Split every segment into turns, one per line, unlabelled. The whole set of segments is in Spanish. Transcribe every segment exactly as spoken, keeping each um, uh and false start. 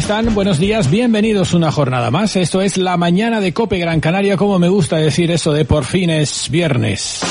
están? Buenos días, bienvenidos una jornada más. Esto es la mañana de COPE Gran Canaria, como me gusta decir eso de por fin es viernes.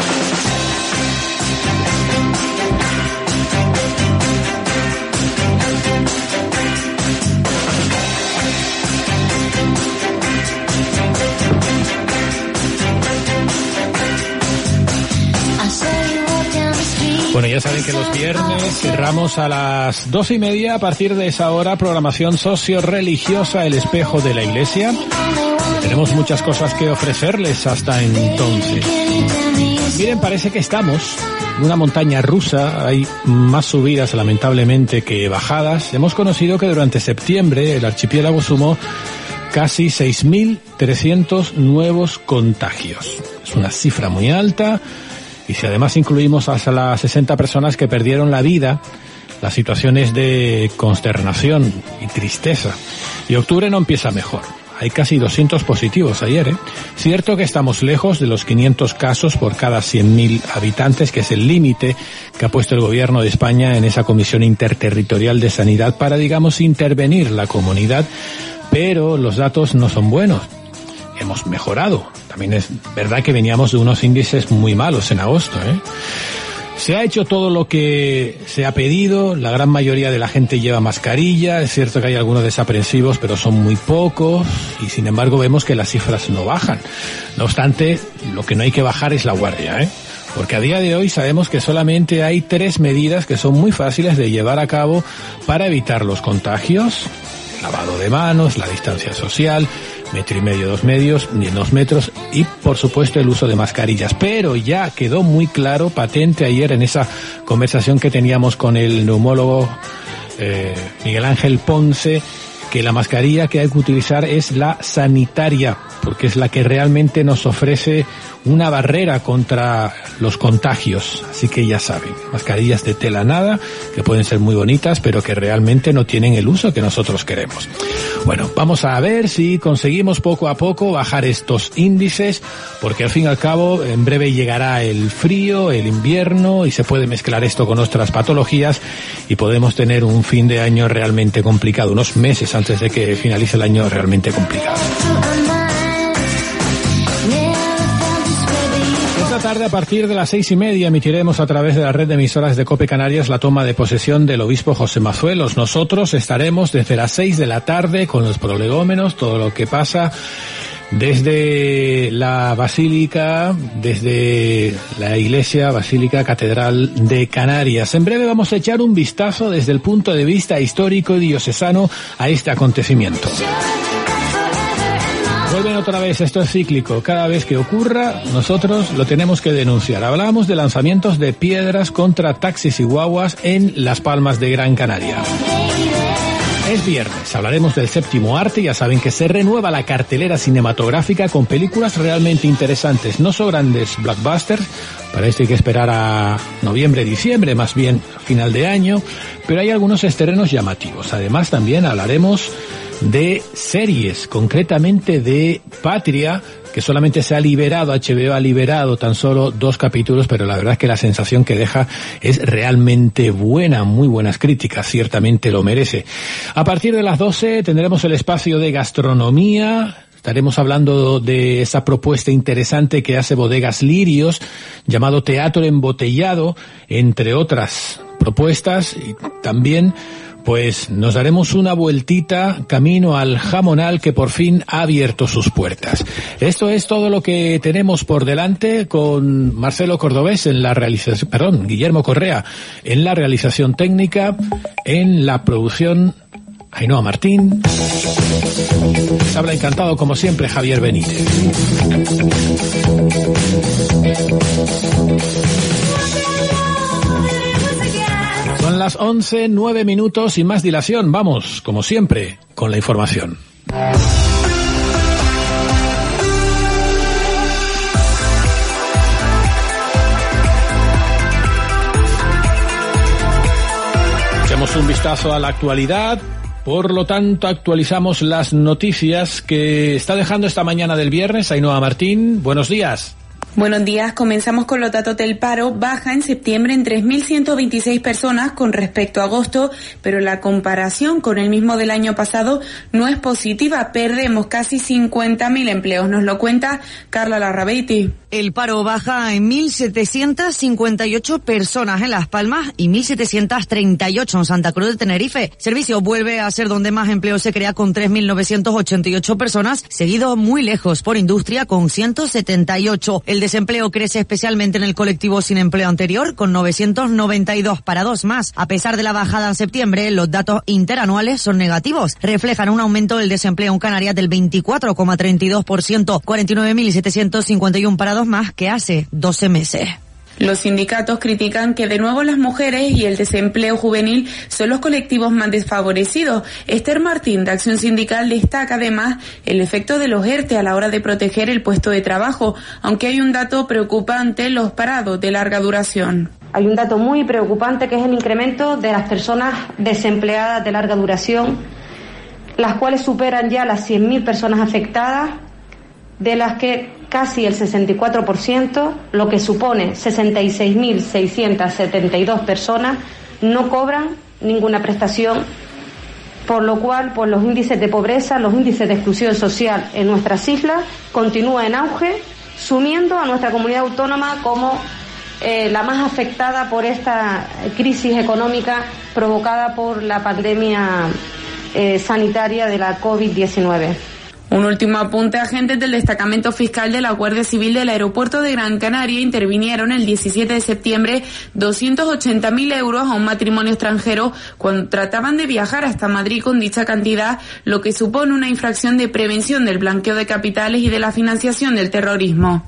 Bueno, ya saben que los viernes cerramos a las doce y media. A partir de esa hora, programación socio-religiosa El Espejo de la Iglesia. Tenemos muchas cosas que ofrecerles hasta entonces. Miren, parece que estamos en una montaña rusa. Hay más subidas, lamentablemente, que bajadas. Hemos conocido que durante septiembre el archipiélago sumó casi seis mil trescientos nuevos contagios. Es una cifra muy alta. Y si además incluimos hasta las sesenta personas que perdieron la vida, la situación es de consternación y tristeza. Y octubre no empieza mejor. Hay casi doscientos positivos ayer, ¿eh? Cierto que estamos lejos de los quinientos casos por cada cien mil habitantes, que es el límite que ha puesto el gobierno de España en esa Comisión Interterritorial de Sanidad para, digamos, intervenir la comunidad, pero los datos no son buenos. Hemos mejorado. También es verdad que veníamos de unos índices muy malos en agosto, ¿eh? Se ha hecho todo lo que se ha pedido, la gran mayoría de la gente lleva mascarilla, es cierto que hay algunos desaprensivos, pero son muy pocos, y sin embargo vemos que las cifras no bajan. No obstante, lo que no hay que bajar es la guardia, ¿eh? Porque a día de hoy sabemos que solamente hay tres medidas que son muy fáciles de llevar a cabo para evitar los contagios: el lavado de manos, la distancia social, metro y medio, dos medios, ni dos metros, y por supuesto el uso de mascarillas. Pero ya quedó muy claro, patente ayer en esa conversación que teníamos con el neumólogo eh, Miguel Ángel Ponce, que la mascarilla que hay que utilizar es la sanitaria, porque es la que realmente nos ofrece una barrera contra los contagios. Así que ya saben, mascarillas de tela nada, que pueden ser muy bonitas, pero que realmente no tienen el uso que nosotros queremos. Bueno, vamos a ver si conseguimos poco a poco bajar estos índices, porque al fin y al cabo en breve llegará el frío, el invierno, y se puede mezclar esto con otras patologías y podemos tener un fin de año realmente complicado, unos meses antes de que finalice el año realmente complicado. Esta tarde, a partir de las seis y media, emitiremos a través de la red de emisoras de COPE Canarias la toma de posesión del obispo José Mazuelos. Nosotros estaremos desde las seis de la tarde con los prolegómenos, todo lo que pasa desde la Basílica, desde la Iglesia Basílica Catedral de Canarias. En breve vamos a echar un vistazo desde el punto de vista histórico y diocesano a este acontecimiento. Vuelven otra vez, esto es cíclico. Cada vez que ocurra, nosotros lo tenemos que denunciar. Hablamos de lanzamientos de piedras contra taxis y guaguas en Las Palmas de Gran Canaria. Es viernes, hablaremos del séptimo arte. Ya saben que se renueva la cartelera cinematográfica con películas realmente interesantes. No son grandes blockbusters, para esto hay que esperar a noviembre, diciembre, más bien final de año, pero hay algunos estrenos llamativos. Además, también hablaremos de series, concretamente de Patria, que solamente se ha liberado, H B O ha liberado tan solo dos capítulos, pero la verdad es que la sensación que deja es realmente buena, muy buenas críticas, ciertamente lo merece. A partir de las doce tendremos el espacio de gastronomía. Estaremos hablando de esa propuesta interesante que hace Bodegas Lirios, llamado Teatro Embotellado, entre otras propuestas, y también pues nos daremos una vueltita camino al Jamonal, que por fin ha abierto sus puertas. Esto es todo lo que tenemos por delante, con Marcelo Cordobés en la realización, perdón, Guillermo Correa en la realización técnica, en la producción Ainhoa Martín. Les habla encantado como siempre Javier Benítez. Son las once, nueve minutos y más dilación. Vamos, como siempre, con la información. Echamos un vistazo a la actualidad. Por lo tanto, actualizamos las noticias que está dejando esta mañana del viernes Ainhoa Martín. Buenos días.
Buenos días, comenzamos con los datos del paro. Baja en septiembre en tres mil ciento veintiséis personas con respecto a agosto, pero la comparación con el mismo del año pasado no es positiva. Perdemos casi cincuenta mil empleos, nos lo cuenta Carla Larrabeiti.
El paro baja en mil setecientas cincuenta y ocho personas en Las Palmas y mil setecientas treinta y ocho en Santa Cruz de Tenerife. Servicio vuelve a ser donde más empleo se crea con tres mil novecientas ochenta y ocho personas, seguido muy lejos por industria con ciento setenta y ocho. El desempleo crece especialmente en el colectivo sin empleo anterior con novecientos noventa y dos parados más. A pesar de la bajada en septiembre, los datos interanuales son negativos. Reflejan un aumento del desempleo en Canarias del veinticuatro coma treinta y dos por ciento, cuarenta y nueve mil setecientos cincuenta y uno parados más que hace doce meses.
Los sindicatos critican que de nuevo las mujeres y el desempleo juvenil son los colectivos más desfavorecidos. Esther Martín, de Acción Sindical, destaca además el efecto de los ERTE a la hora de proteger el puesto de trabajo, aunque hay un dato preocupante, los parados de larga duración.
Hay un dato muy preocupante que es el incremento de las personas desempleadas de larga duración, las cuales superan ya las cien mil personas afectadas, de las que casi el sesenta y cuatro por ciento, lo que supone sesenta y seis mil seiscientas setenta y dos personas, no cobran ninguna prestación, por lo cual pues, los índices de pobreza, los índices de exclusión social en nuestras islas continúan en auge, sumiendo a nuestra comunidad autónoma como eh, la más afectada por esta crisis económica provocada por la pandemia eh, sanitaria de la COVID diecinueve.
Un último apunte. Agentes del destacamento fiscal de la Guardia Civil del aeropuerto de Gran Canaria intervinieron el diecisiete de septiembre doscientos ochenta mil euros a un matrimonio extranjero cuando trataban de viajar hasta Madrid con dicha cantidad, lo que supone una infracción de prevención del blanqueo de capitales y de la financiación del terrorismo.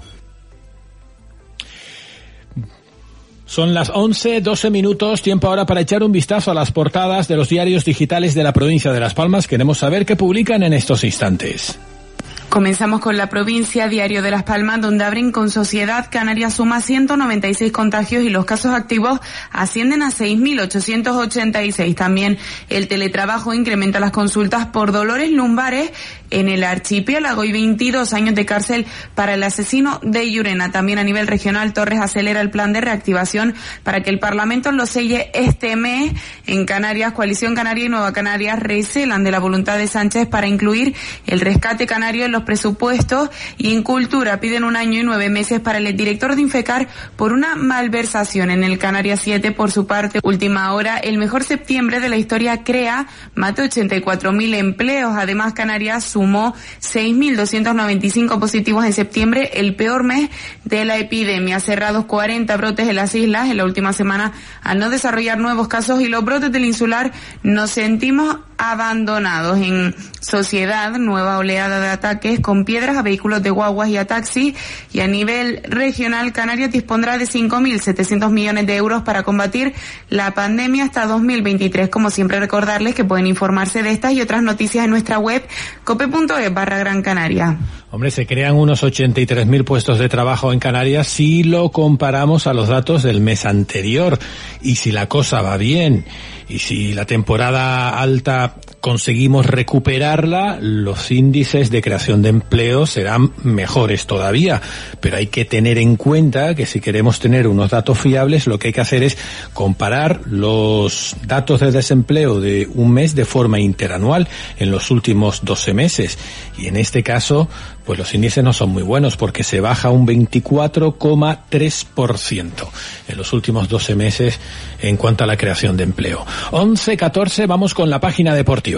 Son las once, doce minutos, tiempo ahora para echar un vistazo a las portadas de los diarios digitales de la provincia de Las Palmas. Queremos saber qué publican en estos instantes.
Comenzamos con La Provincia, Diario de Las Palmas, donde abren con Sociedad. Canarias suma ciento noventa y seis contagios y los casos activos ascienden a seis mil ochocientos ochenta y seis. También el teletrabajo incrementa las consultas por dolores lumbares en el archipiélago y veintidós años de cárcel para el asesino de Llurena. También a nivel regional, Torres acelera el plan de reactivación para que el Parlamento lo selle este mes. En Canarias, Coalición Canaria y Nueva Canarias recelan de la voluntad de Sánchez para incluir el rescate canario en los presupuestos, y en Cultura piden un año y nueve meses para el director de Infecar por una malversación. En el Canarias siete, por su parte, Última Hora, el mejor septiembre de la historia crea más de ochenta y cuatro mil empleos. Además, Canarias sumó seis mil doscientos noventa y cinco positivos en septiembre, el peor mes de la epidemia. Cerrados cuarenta brotes en las islas en la última semana al no desarrollar nuevos casos, y los brotes del insular nos sentimos abandonados. En Sociedad, nueva oleada de ataques con piedras a vehículos de guaguas y a taxis, y a nivel regional, Canarias dispondrá de cinco mil setecientos millones de euros para combatir la pandemia hasta dos mil veintitrés. Como siempre, recordarles que pueden informarse de estas y otras noticias en nuestra web cope punto es barra Gran Canaria.
Hombre, se crean unos ochenta y tres mil puestos de trabajo en Canarias si lo comparamos a los datos del mes anterior. Y si la cosa va bien, y si la temporada alta conseguimos recuperarla, los índices de creación de empleo serán mejores todavía. Pero hay que tener en cuenta que si queremos tener unos datos fiables, lo que hay que hacer es comparar los datos de desempleo de un mes de forma interanual en los últimos doce meses. Y en este caso, pues los índices no son muy buenos, porque se baja un veinticuatro coma tres por ciento en los últimos doce meses en cuanto a la creación de empleo. once catorce, vamos con la página deportiva.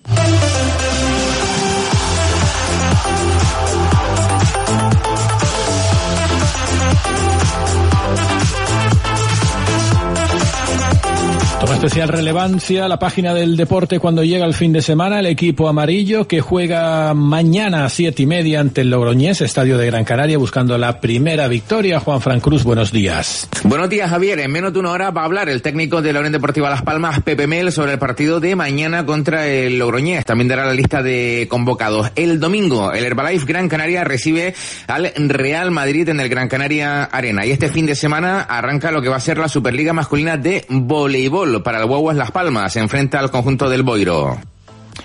Toma especial relevancia la página del deporte cuando llega el fin de semana. El equipo amarillo que juega mañana a siete y media ante el Logroñés, estadio de Gran Canaria, buscando la primera victoria. Juan Fran Cruz, buenos días.
Buenos días, Javier. En menos de una hora va a hablar el técnico de la Unión Deportiva Las Palmas, Pepe Mel, sobre el partido de mañana contra el Logroñés. También dará la lista de convocados. El domingo, el Herbalife Gran Canaria recibe al Real Madrid en el Gran Canaria Arena. Y este fin de semana arranca lo que va a ser la Superliga Masculina de Voleibol para el Guaguas Las Palmas. Se enfrenta al conjunto del Boiro.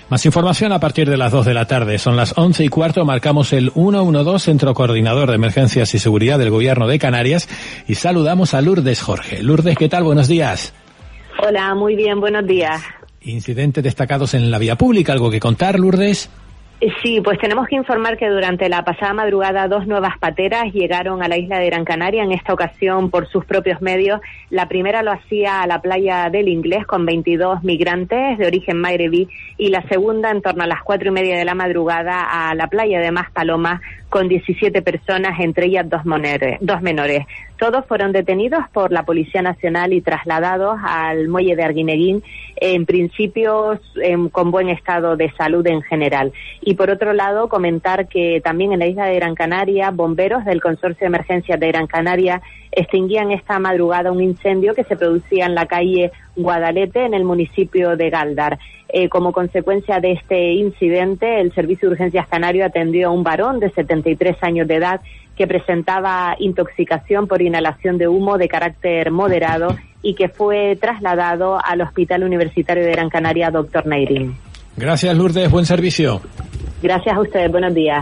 Más información a partir de las dos de la tarde. Son las once y cuarto. Marcamos el ciento doce, Centro Coordinador de Emergencias y Seguridad del Gobierno de Canarias, y saludamos a Lourdes Jorge. Lourdes, ¿qué tal? Buenos días.
Hola, muy bien, buenos días.
Incidentes destacados en la vía pública. ¿Algo que contar, Lourdes?
Sí, pues tenemos que informar que durante la pasada madrugada dos nuevas pateras llegaron a la isla de Gran Canaria, en esta ocasión por sus propios medios. La primera lo hacía a la playa del Inglés con veintidós migrantes de origen magrebí, y la segunda en torno a las cuatro y media de la madrugada a la playa de Maspalomas con diecisiete personas, entre ellas dos menores, dos menores. Todos fueron detenidos por la Policía Nacional y trasladados al muelle de Arguineguín, en principio en, con buen estado de salud en general. Y por otro lado, comentar que también en la isla de Gran Canaria, bomberos del Consorcio de Emergencias de Gran Canaria extinguían esta madrugada un incendio que se producía en la calle Guadalete, en el municipio de Galdar. Eh, como consecuencia de este incidente, el Servicio de Urgencias Canario atendió a un varón de setenta y tres años de edad que presentaba intoxicación por inhalación de humo de carácter moderado y que fue trasladado al Hospital Universitario de Gran Canaria, doctor Nairín.
Gracias, Lourdes. Buen servicio.
Gracias a ustedes. Buenos días.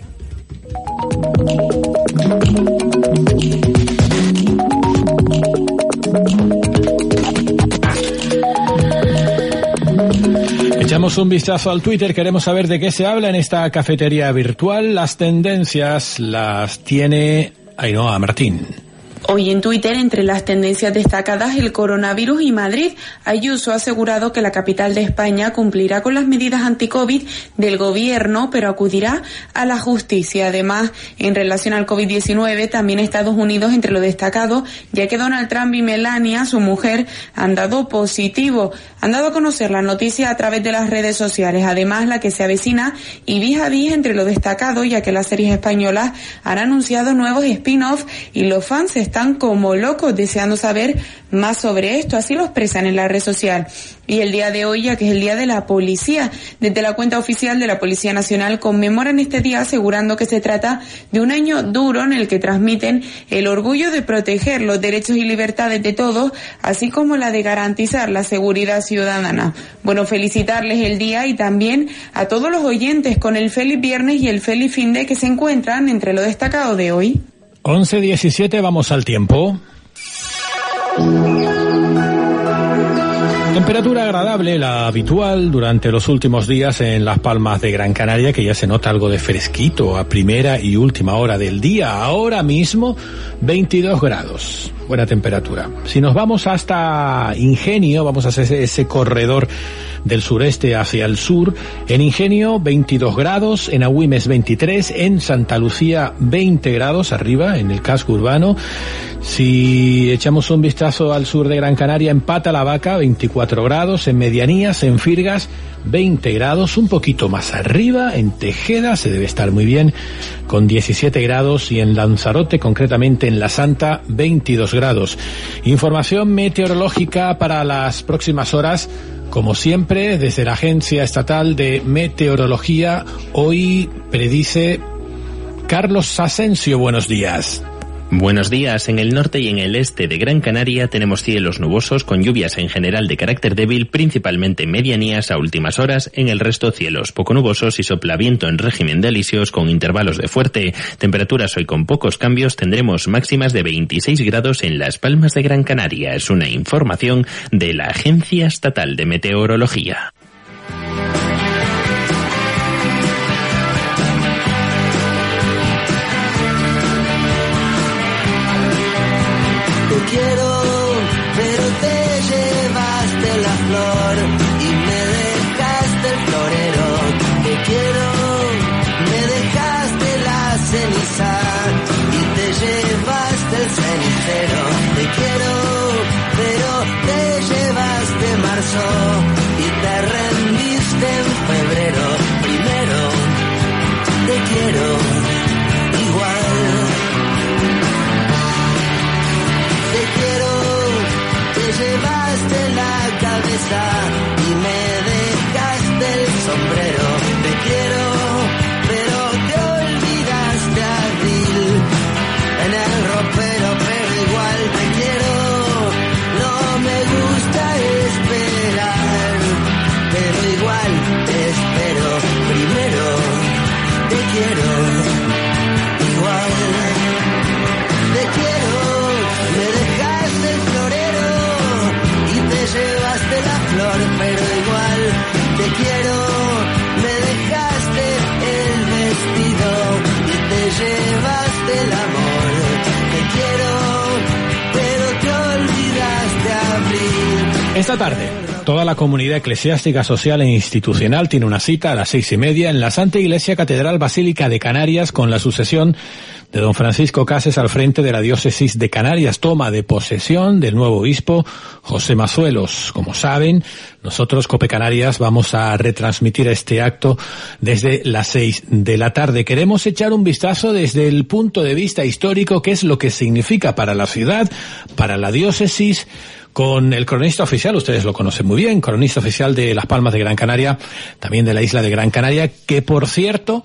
Echamos un vistazo al Twitter. Queremos saber de qué se habla en esta cafetería virtual. Las tendencias las tiene Ainhoa Martín.
Hoy en Twitter, entre las tendencias destacadas, el coronavirus y Madrid. Ayuso ha asegurado que la capital de España cumplirá con las medidas anti-COVID del gobierno, pero acudirá a la justicia. Además, en relación al COVID diecinueve, también Estados Unidos entre lo destacado, ya que Donald Trump y Melania, su mujer, han dado positivo. Han dado a conocer la noticia a través de las redes sociales. Además, la que se avecina y vis a vis entre lo destacado, ya que las series españolas han anunciado nuevos spin-off y los fans están están como locos deseando saber más sobre esto, así lo expresan en la red social. Y el día de hoy, ya que es el Día de la Policía, desde la cuenta oficial de la Policía Nacional conmemoran este día asegurando que se trata de un año duro en el que transmiten el orgullo de proteger los derechos y libertades de todos, así como la de garantizar la seguridad ciudadana. Bueno, felicitarles el día y también a todos los oyentes con el feliz viernes y el feliz fin de que se encuentran entre lo destacado de hoy.
once diecisiete, vamos al tiempo. Temperatura agradable, la habitual durante los últimos días en Las Palmas de Gran Canaria, que ya se nota algo de fresquito a primera y última hora del día. Ahora mismo veintidós grados, buena temperatura. Si nos vamos hasta Ingenio, vamos a hacer ese, ese corredor del sureste hacia el sur. En Ingenio veintidós grados, en Agüimes veintitrés, en Santa Lucía veinte grados arriba en el casco urbano. Si echamos un vistazo al sur de Gran Canaria, en Pata la Vaca veinticuatro grados, en Medianías, en Firgas veinte grados, un poquito más arriba en Tejeda se debe estar muy bien con diecisiete grados, y en Lanzarote, concretamente en La Santa, veintidós grados. Información meteorológica para las próximas horas, como siempre, desde la Agencia Estatal de Meteorología. Hoy predice Carlos Asensio. Buenos días.
Buenos días. En el norte y en el este de Gran Canaria tenemos cielos nubosos con lluvias en general de carácter débil, principalmente en medianías a últimas horas. En el resto cielos poco nubosos y sopla viento en régimen de alisios con intervalos de fuerte. Temperaturas hoy con pocos cambios. Tendremos máximas de veintiséis grados en Las Palmas de Gran Canaria. Es una información de la Agencia Estatal de Meteorología.
Quiero, pero te llevaste la flor y me dejaste el florero. Te quiero, me dejaste la ceniza y te llevaste el cenicero. Te quiero, pero te llevaste marzo y te re
Esta tarde, toda la comunidad eclesiástica, social e institucional tiene una cita a las seis y media en la Santa Iglesia Catedral Basílica de Canarias con la sucesión de don Francisco Cases al frente de la diócesis de Canarias, toma de posesión del nuevo obispo José Mazuelos. Como saben, nosotros, COPE Canarias, vamos a retransmitir este acto desde las seis de la tarde. Queremos echar un vistazo desde el punto de vista histórico, qué es lo que significa para la ciudad, para la diócesis, con el cronista oficial, ustedes lo conocen muy bien, cronista oficial de Las Palmas de Gran Canaria, también de la isla de Gran Canaria, que por cierto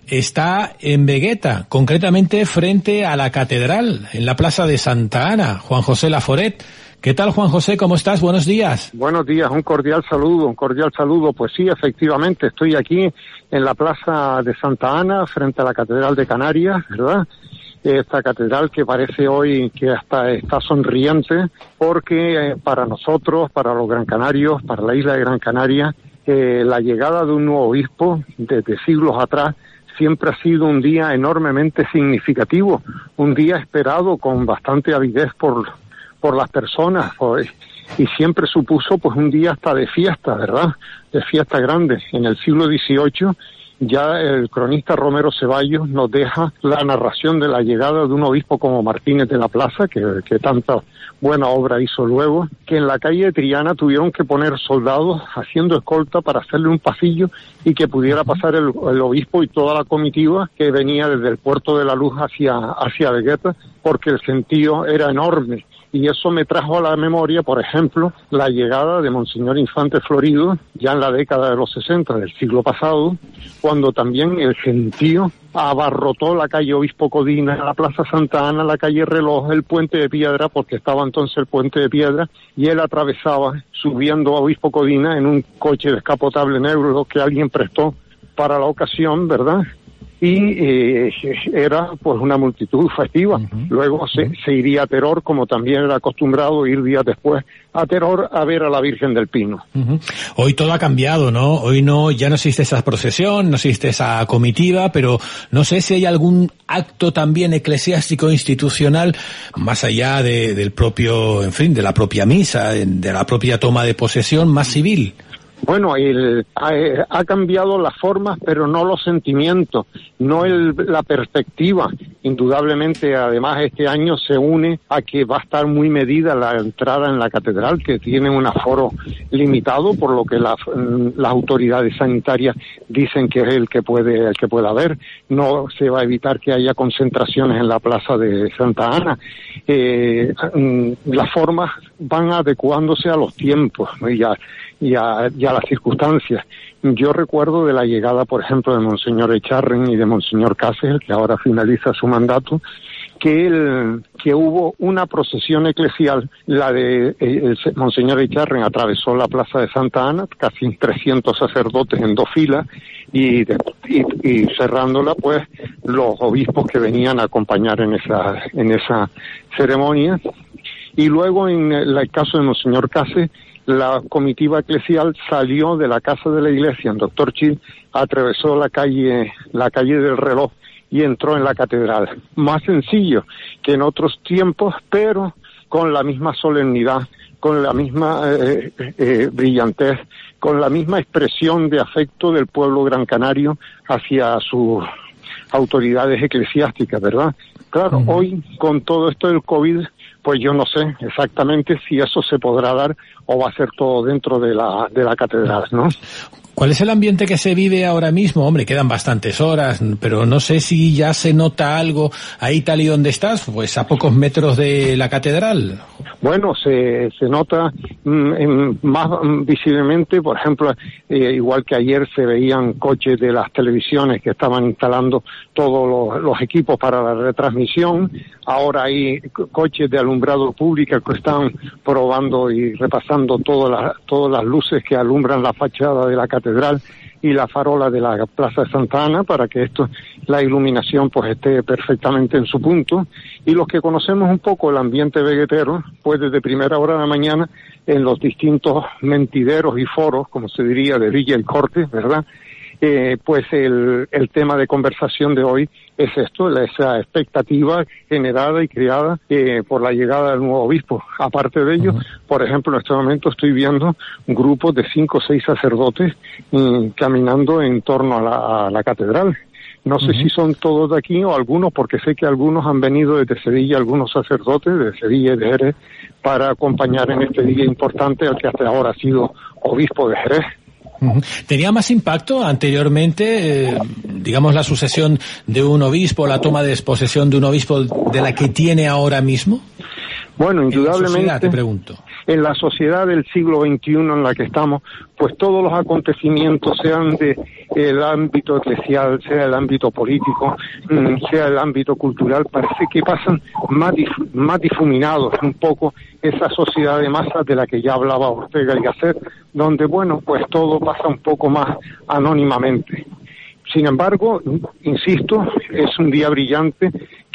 está en Vegueta, concretamente frente a la catedral, en la plaza de Santa Ana. Juan José Laforet. ¿Qué tal, Juan José? ¿Cómo estás? Buenos días.
Buenos días, un cordial saludo, un cordial saludo. Pues sí, efectivamente, estoy aquí en la plaza de Santa Ana, frente a la catedral de Canarias, ¿verdad? Esta catedral que parece hoy que hasta está sonriente, porque eh, para nosotros, para los gran canarios, para la isla de Gran Canaria, eh, la llegada de un nuevo obispo desde siglos atrás siempre ha sido un día enormemente significativo, un día esperado con bastante avidez por, por las personas, por, y siempre supuso pues un día hasta de fiesta, ¿verdad? De fiesta grande. En el siglo dieciocho ya el cronista Romero Ceballos nos deja la narración de la llegada de un obispo como Martínez de la Plaza, que, que tanta buena obra hizo luego, que en la calle de Triana tuvieron que poner soldados haciendo escolta para hacerle un pasillo y que pudiera pasar el, el obispo y toda la comitiva que venía desde el Puerto de la Luz hacia, hacia Vegueta, porque el gentío era enorme. Y eso me trajo a la memoria, por ejemplo, la llegada de Monseñor Infante Florido, ya en la década de los sesenta del siglo pasado, cuando también el gentío abarrotó la calle Obispo Codina, la Plaza Santa Ana, la calle Reloj, el Puente de Piedra, porque estaba entonces el Puente de Piedra, y él atravesaba subiendo a Obispo Codina en un coche descapotable negro que alguien prestó para la ocasión, ¿verdad? Y eh, era pues una multitud festiva. Uh-huh. Luego se, se iría a Teror, como también era acostumbrado ir días después a Teror a ver a la Virgen del Pino.
Uh-huh. Hoy todo ha cambiado, ¿no? Hoy no, ya no existe esa procesión, no existe esa comitiva, pero no sé si hay algún acto también eclesiástico institucional más allá de, del propio, en fin, de la propia misa, de la propia toma de posesión, más civil.
Bueno, el, ha, ha cambiado las formas, pero no los sentimientos, no el, la perspectiva. Indudablemente, además, este año se une a que va a estar muy medida la entrada en la catedral, que tiene un aforo limitado, por lo que la, las autoridades sanitarias dicen que es el que puede, el que puede haber. No se va a evitar que haya concentraciones en la plaza de Santa Ana. Eh, las formas van adecuándose a los tiempos, ¿no? y, a, y, a, y a las circunstancias. Yo recuerdo de la llegada, por ejemplo, de Monseñor Echarren y de Monseñor Cases, que ahora finaliza su mandato, que el, que hubo una procesión eclesial, la de el, el Monseñor Echarren atravesó la plaza de Santa Ana, casi trescientos sacerdotes en dos filas, y, de, y, y cerrándola, pues, los obispos que venían a acompañar en esa, en esa ceremonia. Y luego, en el caso de Monseñor Cases, la comitiva eclesial salió de la casa de la iglesia en Doctor Chil, atravesó la calle, la calle del Reloj y entró en la catedral. Más sencillo que en otros tiempos, pero con la misma solemnidad, con la misma eh, eh, brillantez, con la misma expresión de afecto del pueblo gran canario hacia sus autoridades eclesiásticas, ¿verdad? Claro, uh-huh. Hoy, con todo esto del COVID, pues yo no sé exactamente si eso se podrá dar o va a ser todo dentro de la de la catedral, ¿no?
¿Cuál es el ambiente que se vive ahora mismo? Hombre, quedan bastantes horas, pero no sé si ya se nota algo ahí tal y donde estás, pues a pocos metros de la catedral.
Bueno, se, se nota mm, en, más visiblemente, por ejemplo, eh, igual que ayer se veían coches de las televisiones que estaban instalando todos los, los equipos para la retransmisión. Ahora hay coches de alumbrado público que están probando y repasando todas las, todas las luces que alumbran la fachada de la catedral y la farola de la Plaza de Santa Ana para que esto, la iluminación pues esté perfectamente en su punto. Y los que conocemos un poco el ambiente veguetero, pues desde primera hora de la mañana en los distintos mentideros y foros, como se diría, de Villa El Corte, ¿verdad? eh, pues el, el tema de conversación de hoy es esto, esa expectativa generada y creada eh, por la llegada del nuevo obispo. Aparte de ello, uh-huh. por ejemplo, en este momento estoy viendo grupos de cinco o seis sacerdotes eh, caminando en torno a la, a la catedral. No sé uh-huh. si son todos de aquí o algunos, porque sé que algunos han venido desde Sevilla, algunos sacerdotes de Sevilla y de Jerez, para acompañar en este día importante al que hasta ahora ha sido obispo de Jerez.
Uh-huh. ¿Tenía más impacto anteriormente, eh, digamos, la sucesión de un obispo, la toma de posesión de un obispo de la que tiene ahora mismo?
Bueno, indudablemente,
en, sociedad, te pregunto.
En la sociedad del siglo veintiuno en la que estamos, pues todos los acontecimientos, sean de el ámbito eclesial, sea el ámbito político, sea el ámbito cultural, parece que pasan más, dif- más difuminados un poco esa sociedad de masas de la que ya hablaba Ortega y Gasset, donde, bueno, pues todo pasa un poco más anónimamente. Sin embargo, insisto, es un día brillante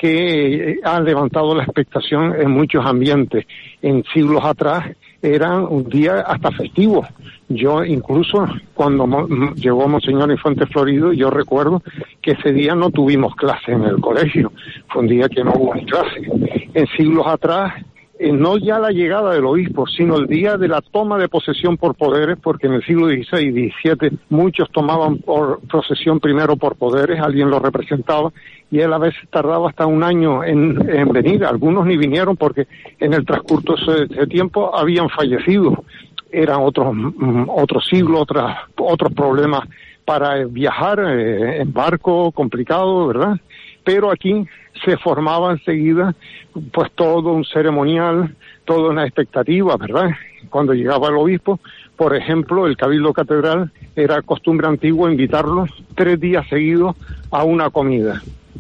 que ha levantado la expectación en muchos ambientes. En siglos atrás era un día hasta festivo. Yo incluso cuando mo- llegó Monseñor Infante Florido, yo recuerdo que ese día no tuvimos clase en el colegio. Fue un día que no hubo ni clase. En siglos atrás, eh, no ya la llegada del obispo, sino el día de la toma de posesión por poderes, porque en el siglo dieciséis y diecisiete muchos tomaban por posesión primero por poderes, alguien los representaba, y él a veces tardaba hasta un año en, en venir. Algunos ni vinieron porque en el transcurso de ese tiempo habían fallecido. Eran otros otros siglos, otras, otros problemas para viajar eh, en barco, complicado, ¿verdad? Pero aquí se formaba enseguida pues todo un ceremonial, toda una expectativa, ¿verdad? Cuando llegaba el obispo, por ejemplo, el Cabildo Catedral, era costumbre antigua invitarlos tres días seguidos a una comida.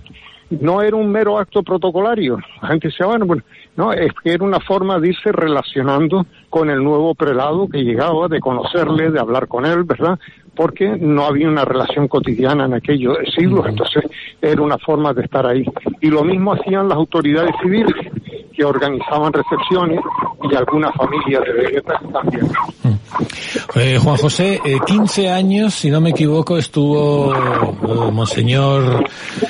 No era un mero acto protocolario. La gente decía, bueno, bueno, no, es que era una forma de irse relacionando con el nuevo prelado que llegaba, de conocerle, de hablar con él, ¿verdad? Porque no había una relación cotidiana en aquellos siglos, entonces era una forma de estar ahí. Y lo mismo hacían las autoridades civiles, que organizaban recepciones, y algunas familias de veguetas también.
Eh, Juan José, eh, quince años, si no me equivoco, estuvo eh, Monseñor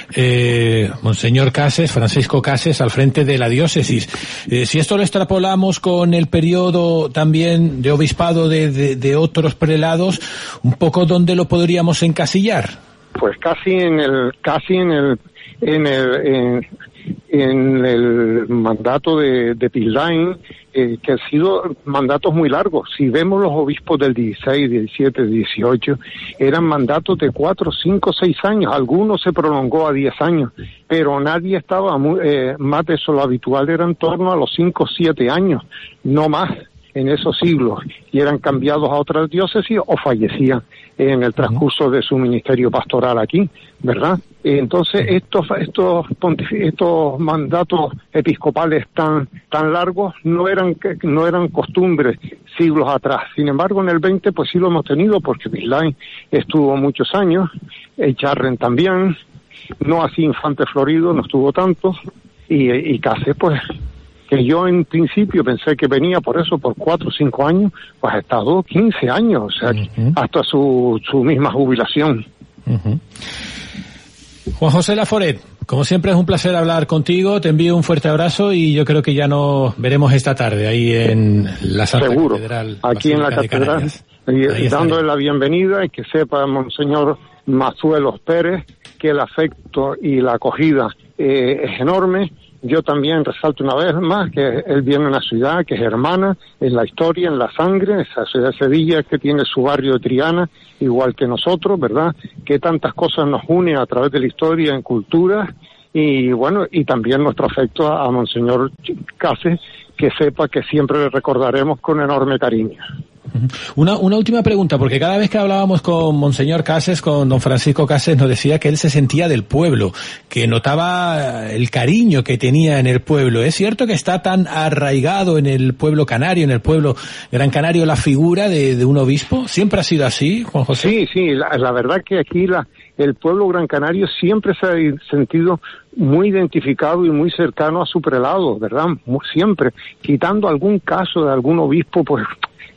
eh, Monseñor Cases, Francisco Cases, al frente de la diócesis. Eh, si esto lo extrapolamos con el periodo también de obispado de, de, de otros prelados, un poco ¿dónde lo podríamos encasillar?
Pues casi en el casi en el en el en, en el mandato de, de Pildain, eh, que han sido mandatos muy largos. Si vemos los obispos del dieciséis, diecisiete, dieciocho, eran mandatos de cuatro, cinco, seis años. Algunos se prolongó a diez años, pero nadie estaba muy, eh, más de eso. Lo habitual era en torno a los cinco, siete años, no más en esos siglos, y eran cambiados a otras diócesis o fallecían en el transcurso de su ministerio pastoral aquí, ¿verdad? Entonces estos estos estos mandatos episcopales tan tan largos no eran no eran costumbres siglos atrás. Sin embargo, en el veinte pues sí lo hemos tenido, porque Pildain estuvo muchos años, Echarren también, no así Infante Florido, no estuvo tanto, y, y Cases pues, que yo en principio pensé que venía por eso, por cuatro o cinco años, pues ha estado quince años, o sea, uh-huh. hasta su, su misma jubilación.
Uh-huh. Juan José Laforet, como siempre es un placer hablar contigo, te envío un fuerte abrazo y yo creo que ya nos veremos esta tarde ahí en la Santa
Seguro,
Catedral.
aquí en la Catedral, y dándole la bienvenida, y que sepa Monseñor Mazuelos Pérez que el afecto y la acogida eh, es enorme. Yo también resalto una vez más que él viene de una ciudad que es hermana en la historia, en la sangre, esa ciudad de Sevilla que tiene su barrio de Triana, igual que nosotros, ¿verdad? Que tantas cosas nos unen a través de la historia en cultura, y bueno, y también nuestro afecto a, a Monseñor Cases, que sepa que siempre le recordaremos con enorme cariño.
Una, una última pregunta, porque cada vez que hablábamos con Monseñor Cases, con don Francisco Cases, nos decía que él se sentía del pueblo, que notaba el cariño que tenía en el pueblo. ¿Es cierto que está tan arraigado en el pueblo canario, en el pueblo gran canario, la figura de, de un obispo? ¿Siempre ha sido así, Juan José?
Sí, sí, la, la verdad que aquí la, el pueblo gran canario siempre se ha sentido muy identificado y muy cercano a su prelado, ¿verdad? Siempre, quitando algún caso de algún obispo, pues,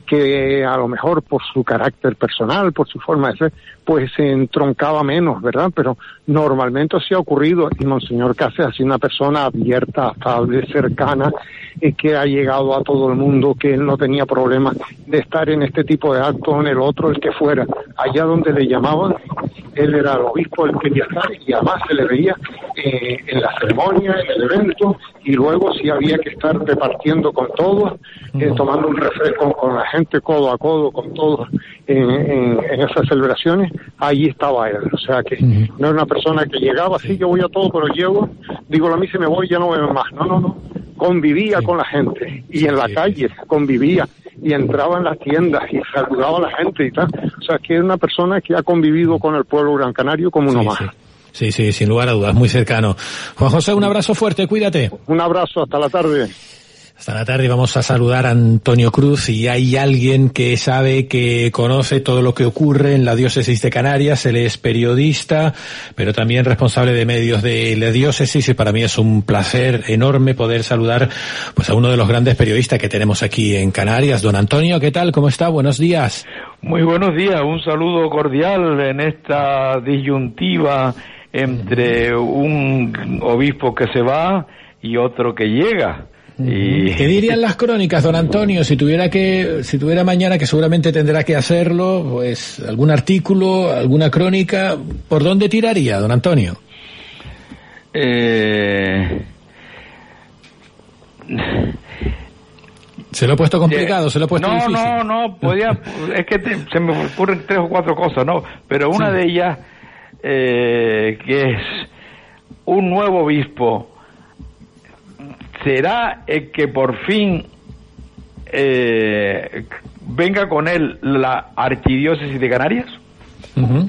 que a lo mejor por su carácter personal, por su forma de ser, pues se entroncaba menos, ¿verdad? Pero normalmente sí ha ocurrido, y Monseñor Cáceres ha sido una persona abierta, estable, cercana, y que ha llegado a todo el mundo, que él no tenía problema de estar en este tipo de actos, en el otro, el que fuera. Allá donde le llamaban, él era el obispo, él quería estar, y además se le veía eh, en la ceremonia, en el evento, y luego si había que estar repartiendo con todos, eh, tomando un refresco con la gente, codo a codo, con todos, en, en, en esas celebraciones, allí estaba él. O sea que uh-huh. no era una persona que llegaba, sí, yo voy a todo, pero llego, digo, a mí se me voy, ya no veo más. No, no, no. Convivía sí. con la gente, y en la sí, calle sí. convivía, y entraba en las tiendas y saludaba a la gente y tal. O sea que es una persona que ha convivido con el pueblo gran canario como uno sí, más.
Sí. Sí, sí, sin lugar a dudas, muy cercano. Juan José, un abrazo fuerte, cuídate.
Un abrazo, hasta la tarde.
Hasta la tarde vamos a saludar a Antonio Cruz, y hay alguien que sabe, que conoce todo lo que ocurre en la diócesis de Canarias. Él es periodista, pero también responsable de medios de la diócesis, y para mí es un placer enorme poder saludar pues a uno de los grandes periodistas que tenemos aquí en Canarias. Don Antonio, ¿qué tal? ¿Cómo está? Buenos días.
Muy buenos días, un saludo cordial en esta disyuntiva entre un obispo que se va y otro que llega. Y...
¿Qué dirían las crónicas, don Antonio, si tuviera que, si tuviera mañana, que seguramente tendrá que hacerlo, pues algún artículo, alguna crónica, ¿por dónde tiraría, don Antonio?
Eh...
Se lo he puesto complicado,
eh,
se lo he puesto
no,
difícil.
No, no, no, podía, es que te, se me ocurren tres o cuatro cosas, ¿no? Pero una sí. de ellas, eh, que es un nuevo obispo, ¿será el que por fin eh, venga con él la archidiócesis de Canarias?
Uh-huh.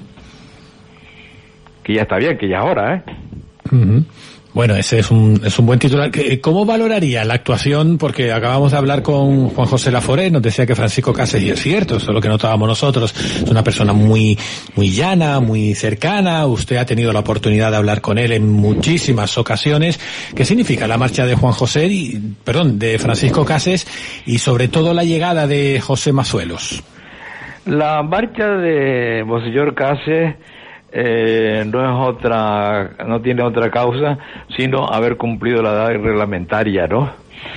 Que ya está bien, que ya es hora, ¿eh?
Uh-huh. Bueno, ese es un, es un buen titular. ¿Cómo valoraría la actuación? Porque acabamos de hablar con Juan José Laforé, nos decía que Francisco Cáceres, y es cierto, eso es lo que notábamos nosotros, es una persona muy, muy llana, muy cercana. Usted ha tenido la oportunidad de hablar con él en muchísimas ocasiones. ¿Qué significa la marcha de Juan José, y, perdón, de Francisco Cáceres, y sobre todo la llegada de José Mazuelos?
La marcha de Monseñor Cáceres Eh, no es otra, no tiene otra causa sino haber cumplido la edad reglamentaria, ¿no?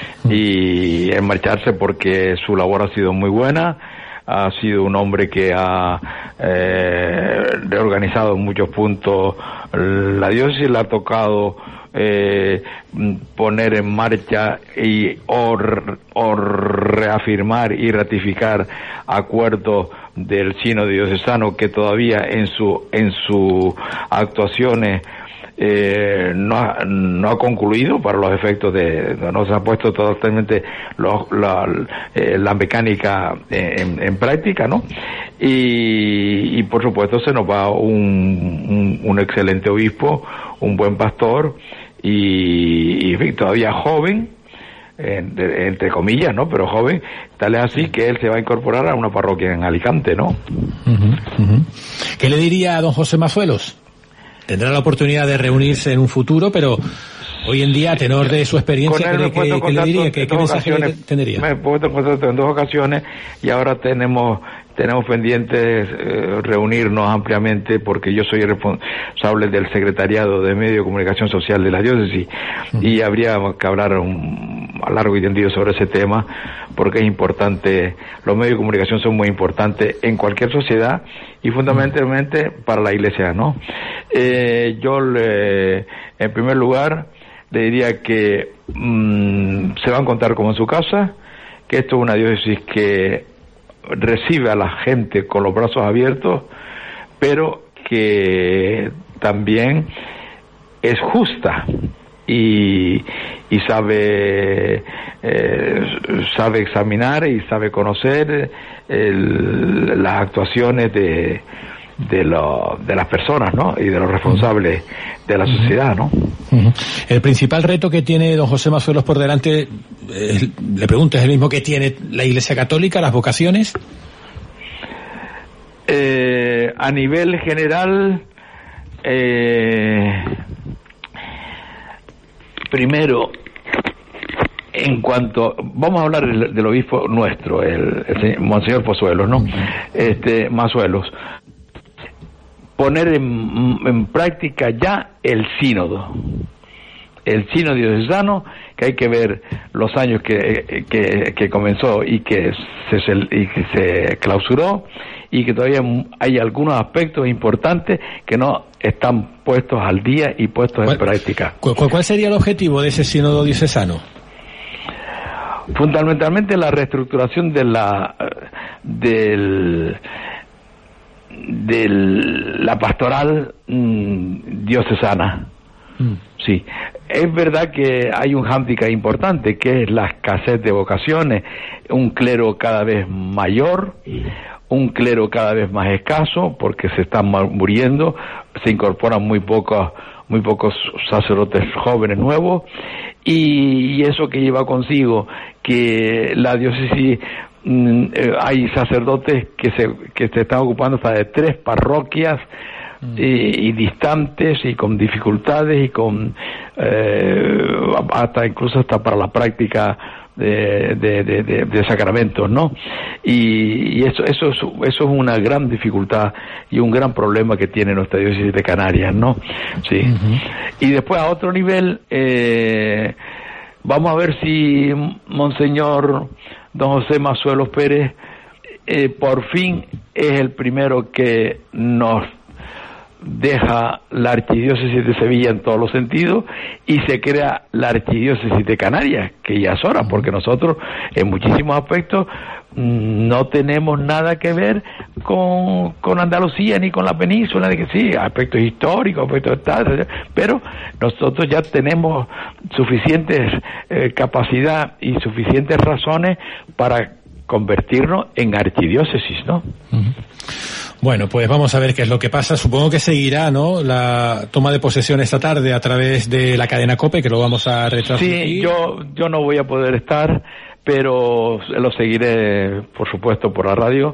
Y en marcharse porque su labor ha sido muy buena, ha sido un hombre que ha eh, reorganizado en muchos puntos la diócesis, le ha tocado eh, poner en marcha y o, o reafirmar y ratificar acuerdos del sínodo diocesano que todavía en su en sus actuaciones eh, no ha, no ha concluido para los efectos de, no se ha puesto totalmente los, la, eh, la mecánica en, en práctica, ¿no? Y, y por supuesto se nos va un, un, un excelente obispo, un buen pastor y, y todavía joven, entre, entre comillas, ¿no? Pero joven, tal es así que él se va a incorporar a una parroquia en Alicante, ¿no?
Uh-huh, uh-huh. ¿Qué le diría a don José Mazuelos? Tendrá la oportunidad de reunirse en un futuro, pero hoy en día, a tenor de su experiencia, ¿qué, qué, ¿qué le diría? ¿Qué, qué mensaje le tendría?
Me he puesto en contacto en dos ocasiones y ahora tenemos tenemos pendientes eh, reunirnos ampliamente porque yo soy el responsable del secretariado de Medio de Comunicación Social de la diócesis uh-huh. y habría que hablar un, a largo y tendido sobre ese tema porque es importante, los medios de comunicación son muy importantes en cualquier sociedad y fundamentalmente uh-huh. para la Iglesia, ¿no? Eh, yo le, en primer lugar le diría que mmm, se van a encontrar como en su casa, que esto es una diócesis que recibe a la gente con los brazos abiertos, pero que también es justa y, y sabe eh, sabe examinar y sabe conocer el, las actuaciones de de, lo, de las personas, ¿no? Y de los responsables de la sociedad, ¿no?
Uh-huh. El principal reto que tiene don José Mazuelos por delante, eh, le pregunto, ¿es el mismo que tiene la Iglesia Católica, las vocaciones?
Eh, a nivel general, eh, primero, en cuanto, vamos a hablar del, del obispo nuestro, el, el señor, Monseñor Pozuelos, ¿no? Este, Mazuelos, poner en, en práctica ya el sínodo, el sínodo diocesano, que hay que ver los años que, que, que comenzó y que se, y que se clausuró, y que todavía hay algunos aspectos importantes que no están puestos al día y puestos en práctica.
¿Cuál, cuál sería el objetivo de ese sínodo diocesano?
Fundamentalmente la reestructuración de la del de la pastoral mmm, diocesana. Mm. Sí, es verdad que hay un hándicap importante, que es la escasez de vocaciones, un clero cada vez mayor, un clero cada vez más escaso, porque se están muriendo, se incorporan muy pocos, muy pocos sacerdotes jóvenes nuevos, y, y eso que lleva consigo que la diócesis, mmm, eh, hay sacerdotes que se, que se están ocupando hasta de tres parroquias, Y, y distantes y con dificultades y con eh, hasta incluso hasta para la práctica de, de, de, de, de sacramentos, ¿no? Y, y eso eso es, eso es una gran dificultad y un gran problema que tiene nuestra diócesis de Canarias, ¿no? Sí. Uh-huh. Y después a otro nivel, eh, vamos a ver si Monseñor Don José Mazuelos Pérez eh, por fin es el primero que nos deja la archidiócesis de Sevilla en todos los sentidos y se crea la archidiócesis de Canarias, que ya es hora, porque nosotros en muchísimos aspectos no tenemos nada que ver con, con Andalucía ni con la península, de que sí, aspectos históricos, aspectos tal, pero nosotros ya tenemos suficientes eh, capacidad y suficientes razones para convertirnos en archidiócesis, ¿no?
Uh-huh. Bueno, pues vamos a ver qué es lo que pasa. Supongo que seguirá, ¿no?, la toma de posesión esta tarde a través de la cadena COPE, que lo vamos a retransmitir.
Sí, yo, yo no voy a poder estar, pero lo seguiré, por supuesto, por la radio.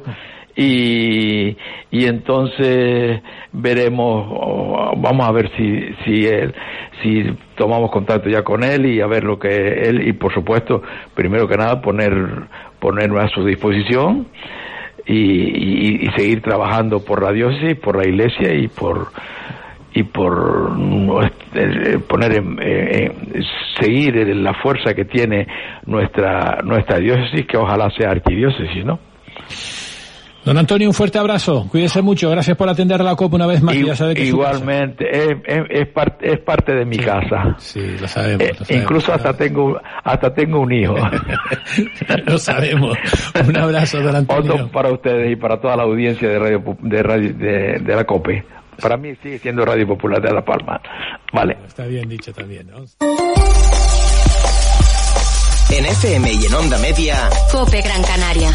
Y, y entonces veremos, vamos a ver si, si él, si tomamos contacto ya con él y a ver lo que él, y por supuesto, primero que nada, poner, ponerme a su disposición. Y, y, y seguir trabajando por la diócesis, por la iglesia y por y por eh, poner en, eh, seguir en la fuerza que tiene nuestra nuestra diócesis, que ojalá sea archidiócesis, ¿no?
Don Antonio, un fuerte abrazo, cuídese mucho, gracias por atender la COPE una vez más.
I,
ya sabe que
igualmente, es, es, es, parte, es parte de mi
sí,
casa.
Sí, lo sabemos.
Eh,
lo sabemos
incluso hasta tengo hasta tengo un hijo.
Lo sabemos. Un abrazo, don Antonio.
Otro para ustedes y para toda la audiencia de radio de radio de, de la COPE. Para mí sigue siendo Radio Popular de La Palma. Vale.
Está bien dicho también, ¿no?
En F M y en Onda Media,
COPE Gran Canaria.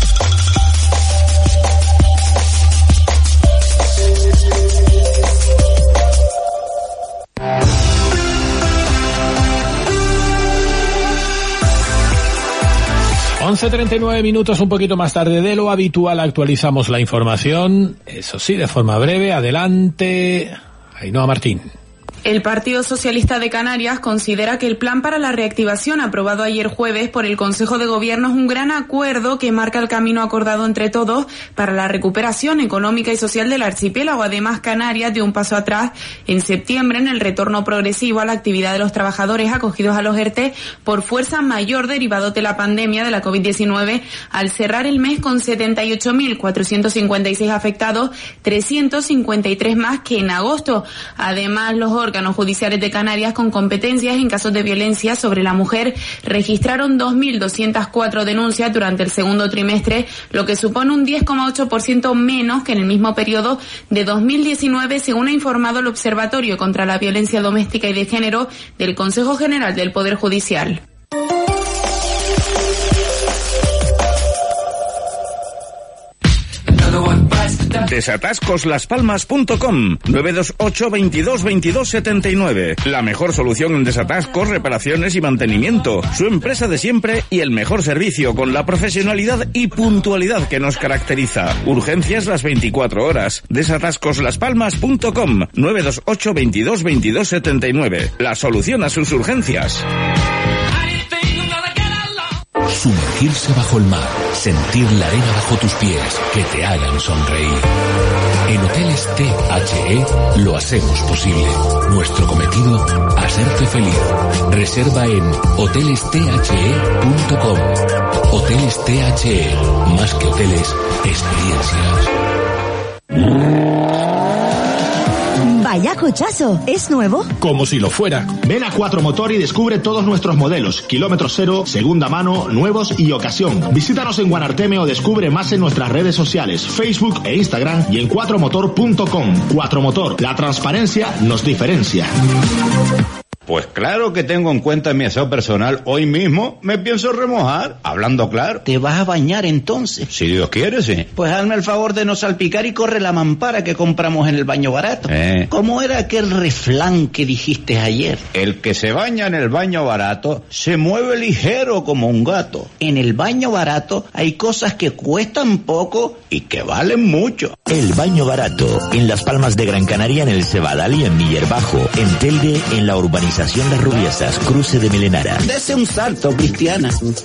once treinta y nueve minutos, un poquito más tarde de lo habitual, actualizamos la información, eso sí, de forma breve. Adelante, Ainhoa Martín.
El Partido Socialista de Canarias considera que el plan para la reactivación aprobado ayer jueves por el Consejo de Gobierno es un gran acuerdo que marca el camino acordado entre todos para la recuperación económica y social del archipiélago. Además, Canarias dio un paso atrás en septiembre en el retorno progresivo a la actividad de los trabajadores acogidos a los ERTE por fuerza mayor derivado de la pandemia de la covid diecinueve, al cerrar el mes con setenta y ocho mil cuatrocientos cincuenta y seis afectados, trescientos cincuenta y tres más que en agosto. Además, los órganos judiciales de Canarias con competencias en casos de violencia sobre la mujer registraron dos mil doscientas cuatro denuncias durante el segundo trimestre, lo que supone un diez coma ocho por ciento menos que en el mismo periodo de dos mil diecinueve, según ha informado el Observatorio contra la Violencia Doméstica y de Género del Consejo General del Poder Judicial.
Desatascos las palmas punto com, nueve dos ocho veintidós veintidós setenta y nueve. La mejor solución en desatascos, reparaciones y mantenimiento. Su empresa de siempre y el mejor servicio con la profesionalidad y puntualidad que nos caracteriza. Urgencias las veinticuatro horas. Desatascos las palmas punto com, nueve dos ocho veintidós veintidós setenta y nueve. La solución a sus urgencias.
sumergirse bajo el mar, sentir la arena bajo tus pies, que te hagan sonreír. En Hoteles T H E lo hacemos posible. Nuestro cometido, hacerte feliz. Reserva en hoteles t h e punto com. Hoteles T H E, más que hoteles, experiencias.
Vaya cochazo, ¿es nuevo?
Como si lo fuera. Ven a Cuatro Motor y descubre todos nuestros modelos, kilómetro cero, segunda mano, nuevos y ocasión. Visítanos en Guanarteme o descubre más en nuestras redes sociales, Facebook e Instagram y en cuatro motor punto com. Cuatro Motor, la transparencia nos diferencia.
Pues claro que tengo en cuenta en mi aseo personal. Hoy mismo me pienso remojar, hablando claro.
¿Te vas a bañar entonces?
Si Dios quiere, sí.
Pues hazme el favor de no salpicar y corre la mampara que compramos en el baño barato.
Eh.
¿Cómo era aquel refrán que dijiste ayer?
El que se baña en el baño barato se mueve ligero como un gato.
En el baño barato hay cosas que cuestan poco y que valen mucho.
El baño barato, en Las Palmas de Gran Canaria, en el Cebadal y en Miller Bajo, en Telde, en la urbanización Las Rubiesas, cruce de Melenara.
Dese un salto, Cristiana.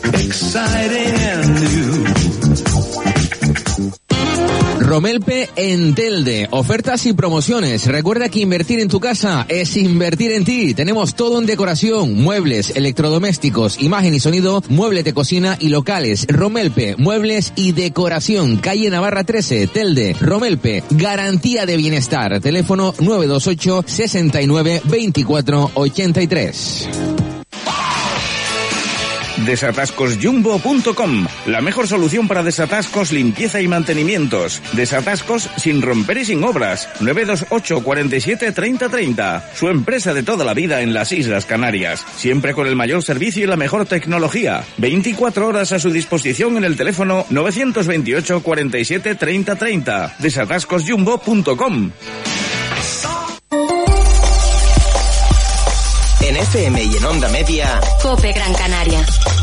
Romelpe en Telde. Ofertas y promociones. Recuerda que invertir en tu casa es invertir en ti. Tenemos todo en decoración, muebles, electrodomésticos, imagen y sonido, muebles de cocina y locales. Romelpe, muebles y decoración. Calle Navarra trece, Telde. Romelpe, garantía de bienestar. Teléfono nueve dos ocho, sesenta y nueve, veinticuatro ochenta y tres.
desatascos jumbo punto com, la mejor solución para desatascos, limpieza y mantenimientos. Desatascos sin romper y sin obras. nueve dos ocho, cuarenta y siete, treinta treinta. Su empresa de toda la vida en las Islas Canarias. Siempre con el mayor servicio y la mejor tecnología. veinticuatro horas a su disposición en el teléfono nueve dos ocho, cuarenta y siete, treinta treinta. desatascos jumbo punto com.
En F M y en Onda Media,
COPE Gran Canaria.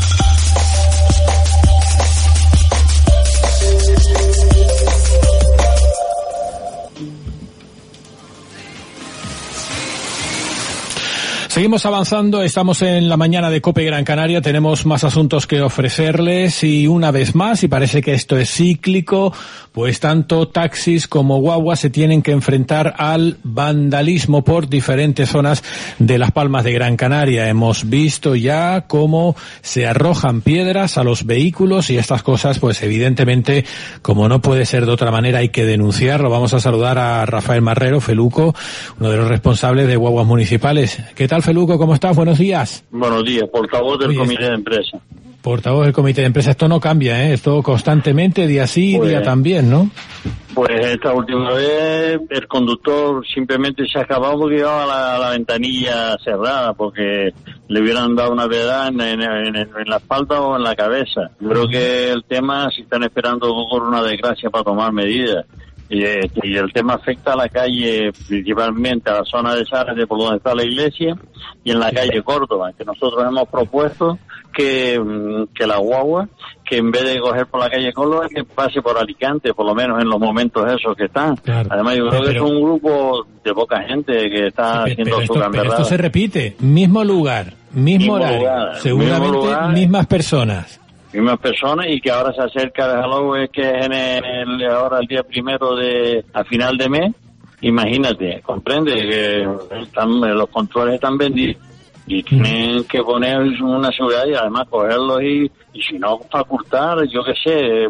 Seguimos avanzando, estamos en la mañana de COPE Gran Canaria, tenemos más asuntos que ofrecerles y una vez más, y parece que esto es cíclico, pues tanto taxis como guaguas se tienen que enfrentar al vandalismo por diferentes zonas de Las Palmas de Gran Canaria. Hemos visto ya cómo se arrojan piedras a los vehículos y estas cosas, pues evidentemente, como no puede ser de otra manera, hay que denunciarlo. Vamos a saludar a Rafael Marrero, Feluco, uno de los responsables de guaguas municipales. ¿Qué tal, Feluco? ¿Cómo estás? Buenos días.
Buenos días, portavoz del Oye, comité de empresa.
Portavoz del comité de empresa. Esto no cambia, ¿eh? Esto constantemente, día sí, pues, día también, ¿no?
Pues esta última vez el conductor simplemente se ha acabado porque llevaba la, la ventanilla cerrada, porque le hubieran dado una pedada en, en, en, en la espalda o en la cabeza. Creo que el tema, si están esperando por una desgracia para tomar medidas. Y, y el tema afecta a la calle, principalmente a la zona de Zárate, por donde está la iglesia, y en la calle Córdoba, que nosotros hemos propuesto que, que la guagua, que en vez de coger por la calle Córdoba, que pase por Alicante, por lo menos en los momentos esos que están. Claro. Además, yo creo pero, que es un grupo de poca gente que está pero, haciendo pero su
esto, pero esto se repite, mismo lugar, mismo, mismo horario, lugar, seguramente mismo lugar, mismas personas.
mismas personas y que ahora se acerca de Halloween, que es en el, ahora el día primero de a final de mes. Imagínate, comprende que están, los controles están vendidos y tienen que poner una seguridad y además cogerlos y, y si no facultar, yo qué sé,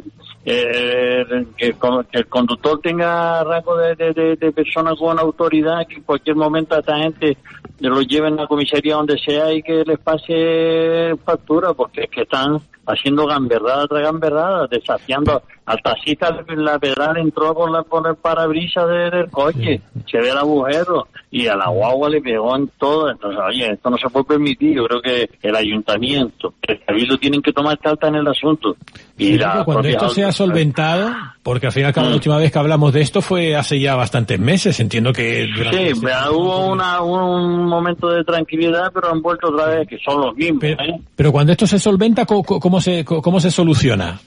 eh, que, que el conductor tenga rango de, de, de, de persona con autoridad, que en cualquier momento a esta gente los lleven a la comisaría donde sea y que les pase factura, porque es que están haciendo gamberrada tras gamberrada, desafiando al taxista. La pedal entró por, la, por el parabrisas de, del coche, sí. Se ve el agujero y a la guagua le pegó en todo. Entonces, oye, esto no se puede permitir. Yo creo que el ayuntamiento, el cabildo tienen que tomar carta en el asunto. Y
sí,
la
cuando esto sea solventado, porque al final mm. la última vez que hablamos de esto fue hace ya bastantes meses, entiendo que
sí, ese... hubo una, un momento de tranquilidad, pero han vuelto otra vez, que son los mismos.
Pero,
¿eh?
pero cuando esto se solventa, ¿cómo, cómo se cómo se soluciona?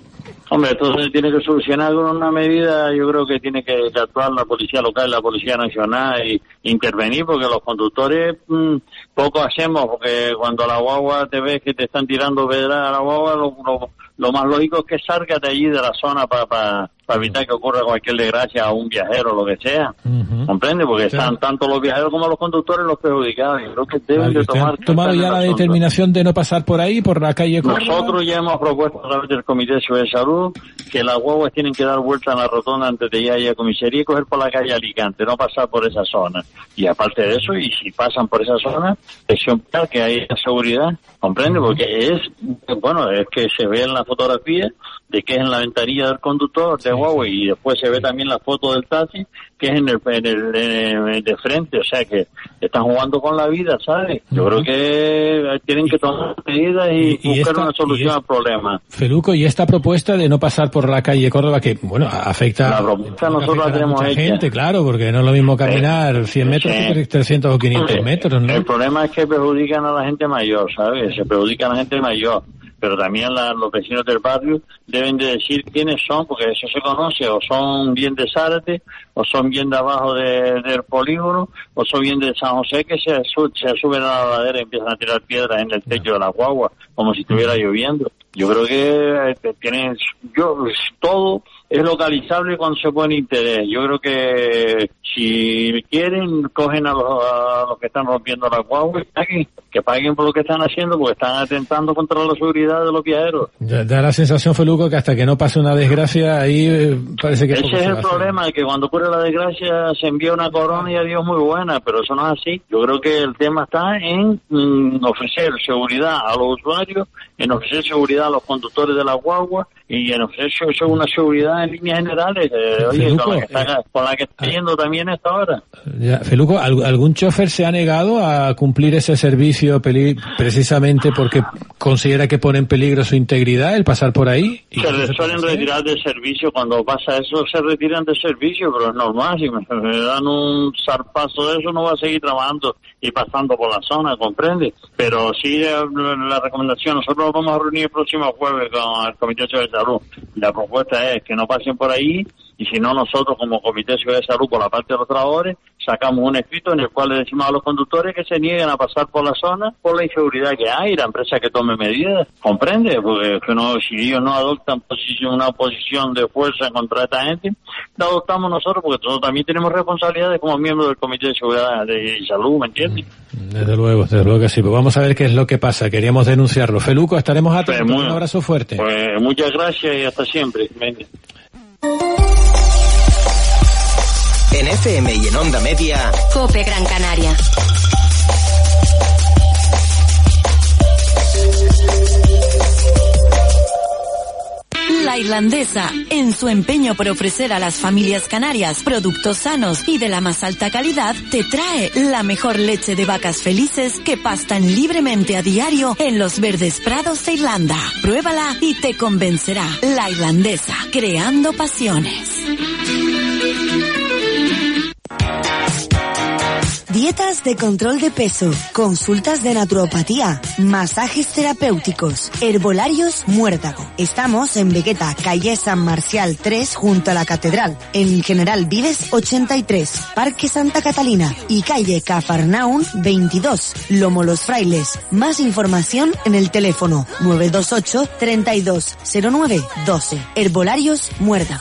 Hombre, esto se tiene que solucionar con una medida, yo creo que tiene que, que actuar la policía local, la policía nacional y intervenir, porque los conductores mmm, poco hacemos, porque cuando la guagua te ves que te están tirando piedras a la guagua, lo, lo, lo más lógico es que salgas de allí de la zona para pa, pa evitar que ocurra cualquier desgracia a un viajero o lo que sea. Uh-huh. ¿Comprende? Porque claro, están tanto los viajeros como los conductores los perjudicados. Yo creo que deben vale, de tomar...
¿Han tomado ya la determinación de no pasar por ahí, por la calle Córdoba?
Nosotros ya hemos propuesto a través del Comité de Seguridad de Salud que las guaguas tienen que dar vuelta en la rotonda antes de llegar a la comisaría y coger por la calle Alicante, no pasar por esa zona. Y aparte de eso, y si pasan por esa zona, presión que hay seguridad, ¿comprende? Porque es, bueno, es que se ve en la fotografía de que es en la ventanilla del conductor de guagua y después se ve también la foto del taxi que es en el, en el, en el de frente, o sea que están jugando con la vida, ¿sabes? Yo uh-huh. creo que tienen que tomar medidas y, y buscar esta, una solución al problema.
Feluco, y esta propuesta de no pasar por la calle Córdoba, que, bueno, afecta,
la propuesta nosotros afecta la tenemos
a mucha
hecha.
gente, claro, porque no es lo mismo caminar cien metros sí. que trescientos o quinientos sí. metros, ¿no?
El problema es que perjudican a la gente mayor, ¿sabes? Se perjudican a la gente mayor. Pero también la, los vecinos del barrio deben de decir quiénes son, porque eso se conoce, o son bien de Zárate, o son bien de abajo de, del polígono, o son bien de San José, que se, se suben a la ladera y empiezan a tirar piedras en el techo de la guagua, como si estuviera lloviendo. Yo creo que eh, tienen, yo, todo es localizable cuando se pone interés. Yo creo que si quieren, cogen a los, a los que están rompiendo la guagua y paguen, que paguen por lo que están haciendo, porque están atentando contra la seguridad de los viajeros.
Da, da la sensación, Feluco, que hasta que no pase una desgracia, ahí eh, parece que...
Ese es el problema, que cuando ocurre la desgracia se envía una corona y adiós muy buena, pero eso no es así. Yo creo que el tema está en mm, ofrecer seguridad a los usuarios, en ofrecer seguridad a los conductores de la guagua y en ofrecer una seguridad en líneas generales, eh, oye, Feluco, con la que está, eh, con la que está yendo también esta hora.
Ya, Feluco, ¿algún chofer se ha negado a cumplir ese servicio peli- precisamente porque considera que pone en peligro su integridad el pasar por ahí?
Se les suelen retirar del servicio, cuando pasa eso se retiran del servicio, pero es normal, si me, me dan un zarpazo de eso no va a seguir trabajando y pasando por la zona, ¿comprende? Pero sí, la recomendación, nosotros nos vamos a reunir el próximo jueves con el Comité de Seguridad de Salud. La propuesta es que no pasen por ahí, y si no, nosotros como Comité de Seguridad de Salud, por la parte de los trabajadores, sacamos un escrito en el cual le decimos a los conductores que se nieguen a pasar por la zona por la inseguridad que hay, la empresa que tome medidas, ¿comprende? Porque que no, si ellos no adoptan posición, una posición de fuerza contra esta gente, la adoptamos nosotros, porque nosotros también tenemos responsabilidades como miembros del Comité de Seguridad de Salud, ¿me entiendes?
Desde luego, desde luego que sí. Pues vamos a ver qué es lo que pasa, queríamos denunciarlo. Feluco, estaremos atentos, pues muy, un abrazo fuerte.
Pues muchas gracias y hasta siempre.
En F M y en Onda Media,
COPE Gran Canaria. La Irlandesa, en su empeño por ofrecer a las familias canarias productos sanos y de la más alta calidad, te trae la mejor leche de vacas felices que pastan libremente a diario en los verdes prados de Irlanda. Pruébala y te convencerá. La Irlandesa, creando pasiones.
Dietas de control de peso, consultas de naturopatía, masajes terapéuticos, herbolarios Muérdago. Estamos en Vegueta, calle San Marcial tres, junto a la Catedral, en General Vives ochenta y tres, Parque Santa Catalina y calle Cafarnaún veintidós, Lomo Los Frailes. Más información en el teléfono nueve dos ocho, treinta y dos, cero nueve, doce. Herbolarios Muérdago.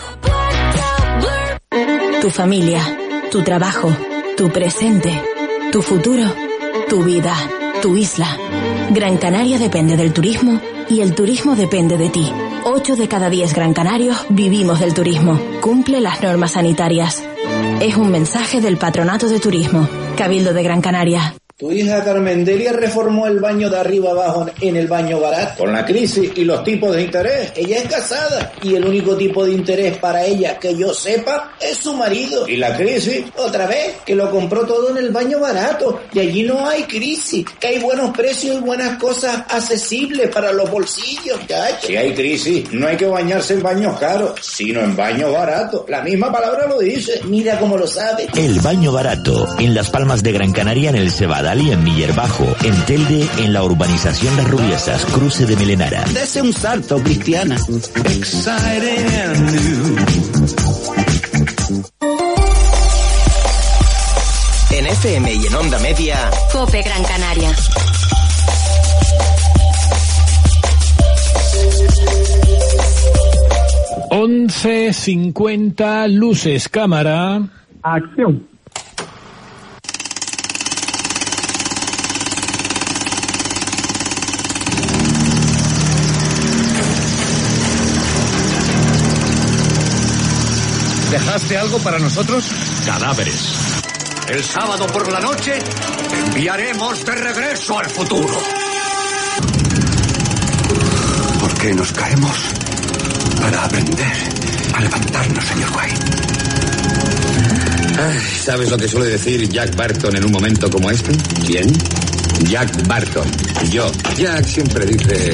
Tu familia, tu trabajo, tu presente, tu futuro, tu vida, tu isla. Gran Canaria depende del turismo y el turismo depende de ti. Ocho de cada diez gran canarios vivimos del turismo. Cumple las normas sanitarias. Es un mensaje del Patronato de Turismo, Cabildo de Gran Canaria.
Tu hija Carmendelia reformó el baño de arriba abajo en el baño barato. Con la crisis y los tipos de interés, ella es casada y el único tipo de interés para ella que yo sepa es su marido. ¿Y la crisis? Otra vez, que lo compró todo en el baño barato y allí no hay crisis, que hay buenos precios y buenas cosas accesibles para los bolsillos, ¿cacho? Si hay crisis, no hay que bañarse en baños caros, sino en baños baratos. La misma palabra lo dice. Mira cómo lo sabe.
El baño barato, en Las Palmas de Gran Canaria, en el Cebada Cebadal y en Miller Bajo. En Telde, en la urbanización Las Rubiesas, cruce de Melenara.
Dese un salto, Cristiana.
En F M y en Onda Media,
COPE Gran Canaria.
once cincuenta, luces, cámara.
Acción.
¿Dejaste algo para nosotros?
Cadáveres.
El sábado por la noche enviaremos de regreso al futuro. ¿Por qué nos caemos? Para aprender a levantarnos, señor White.
Ay, ¿sabes lo que suele decir Jack Barton en un momento como este?
¿Quién?
Jack Barton. Yo. Jack siempre dice...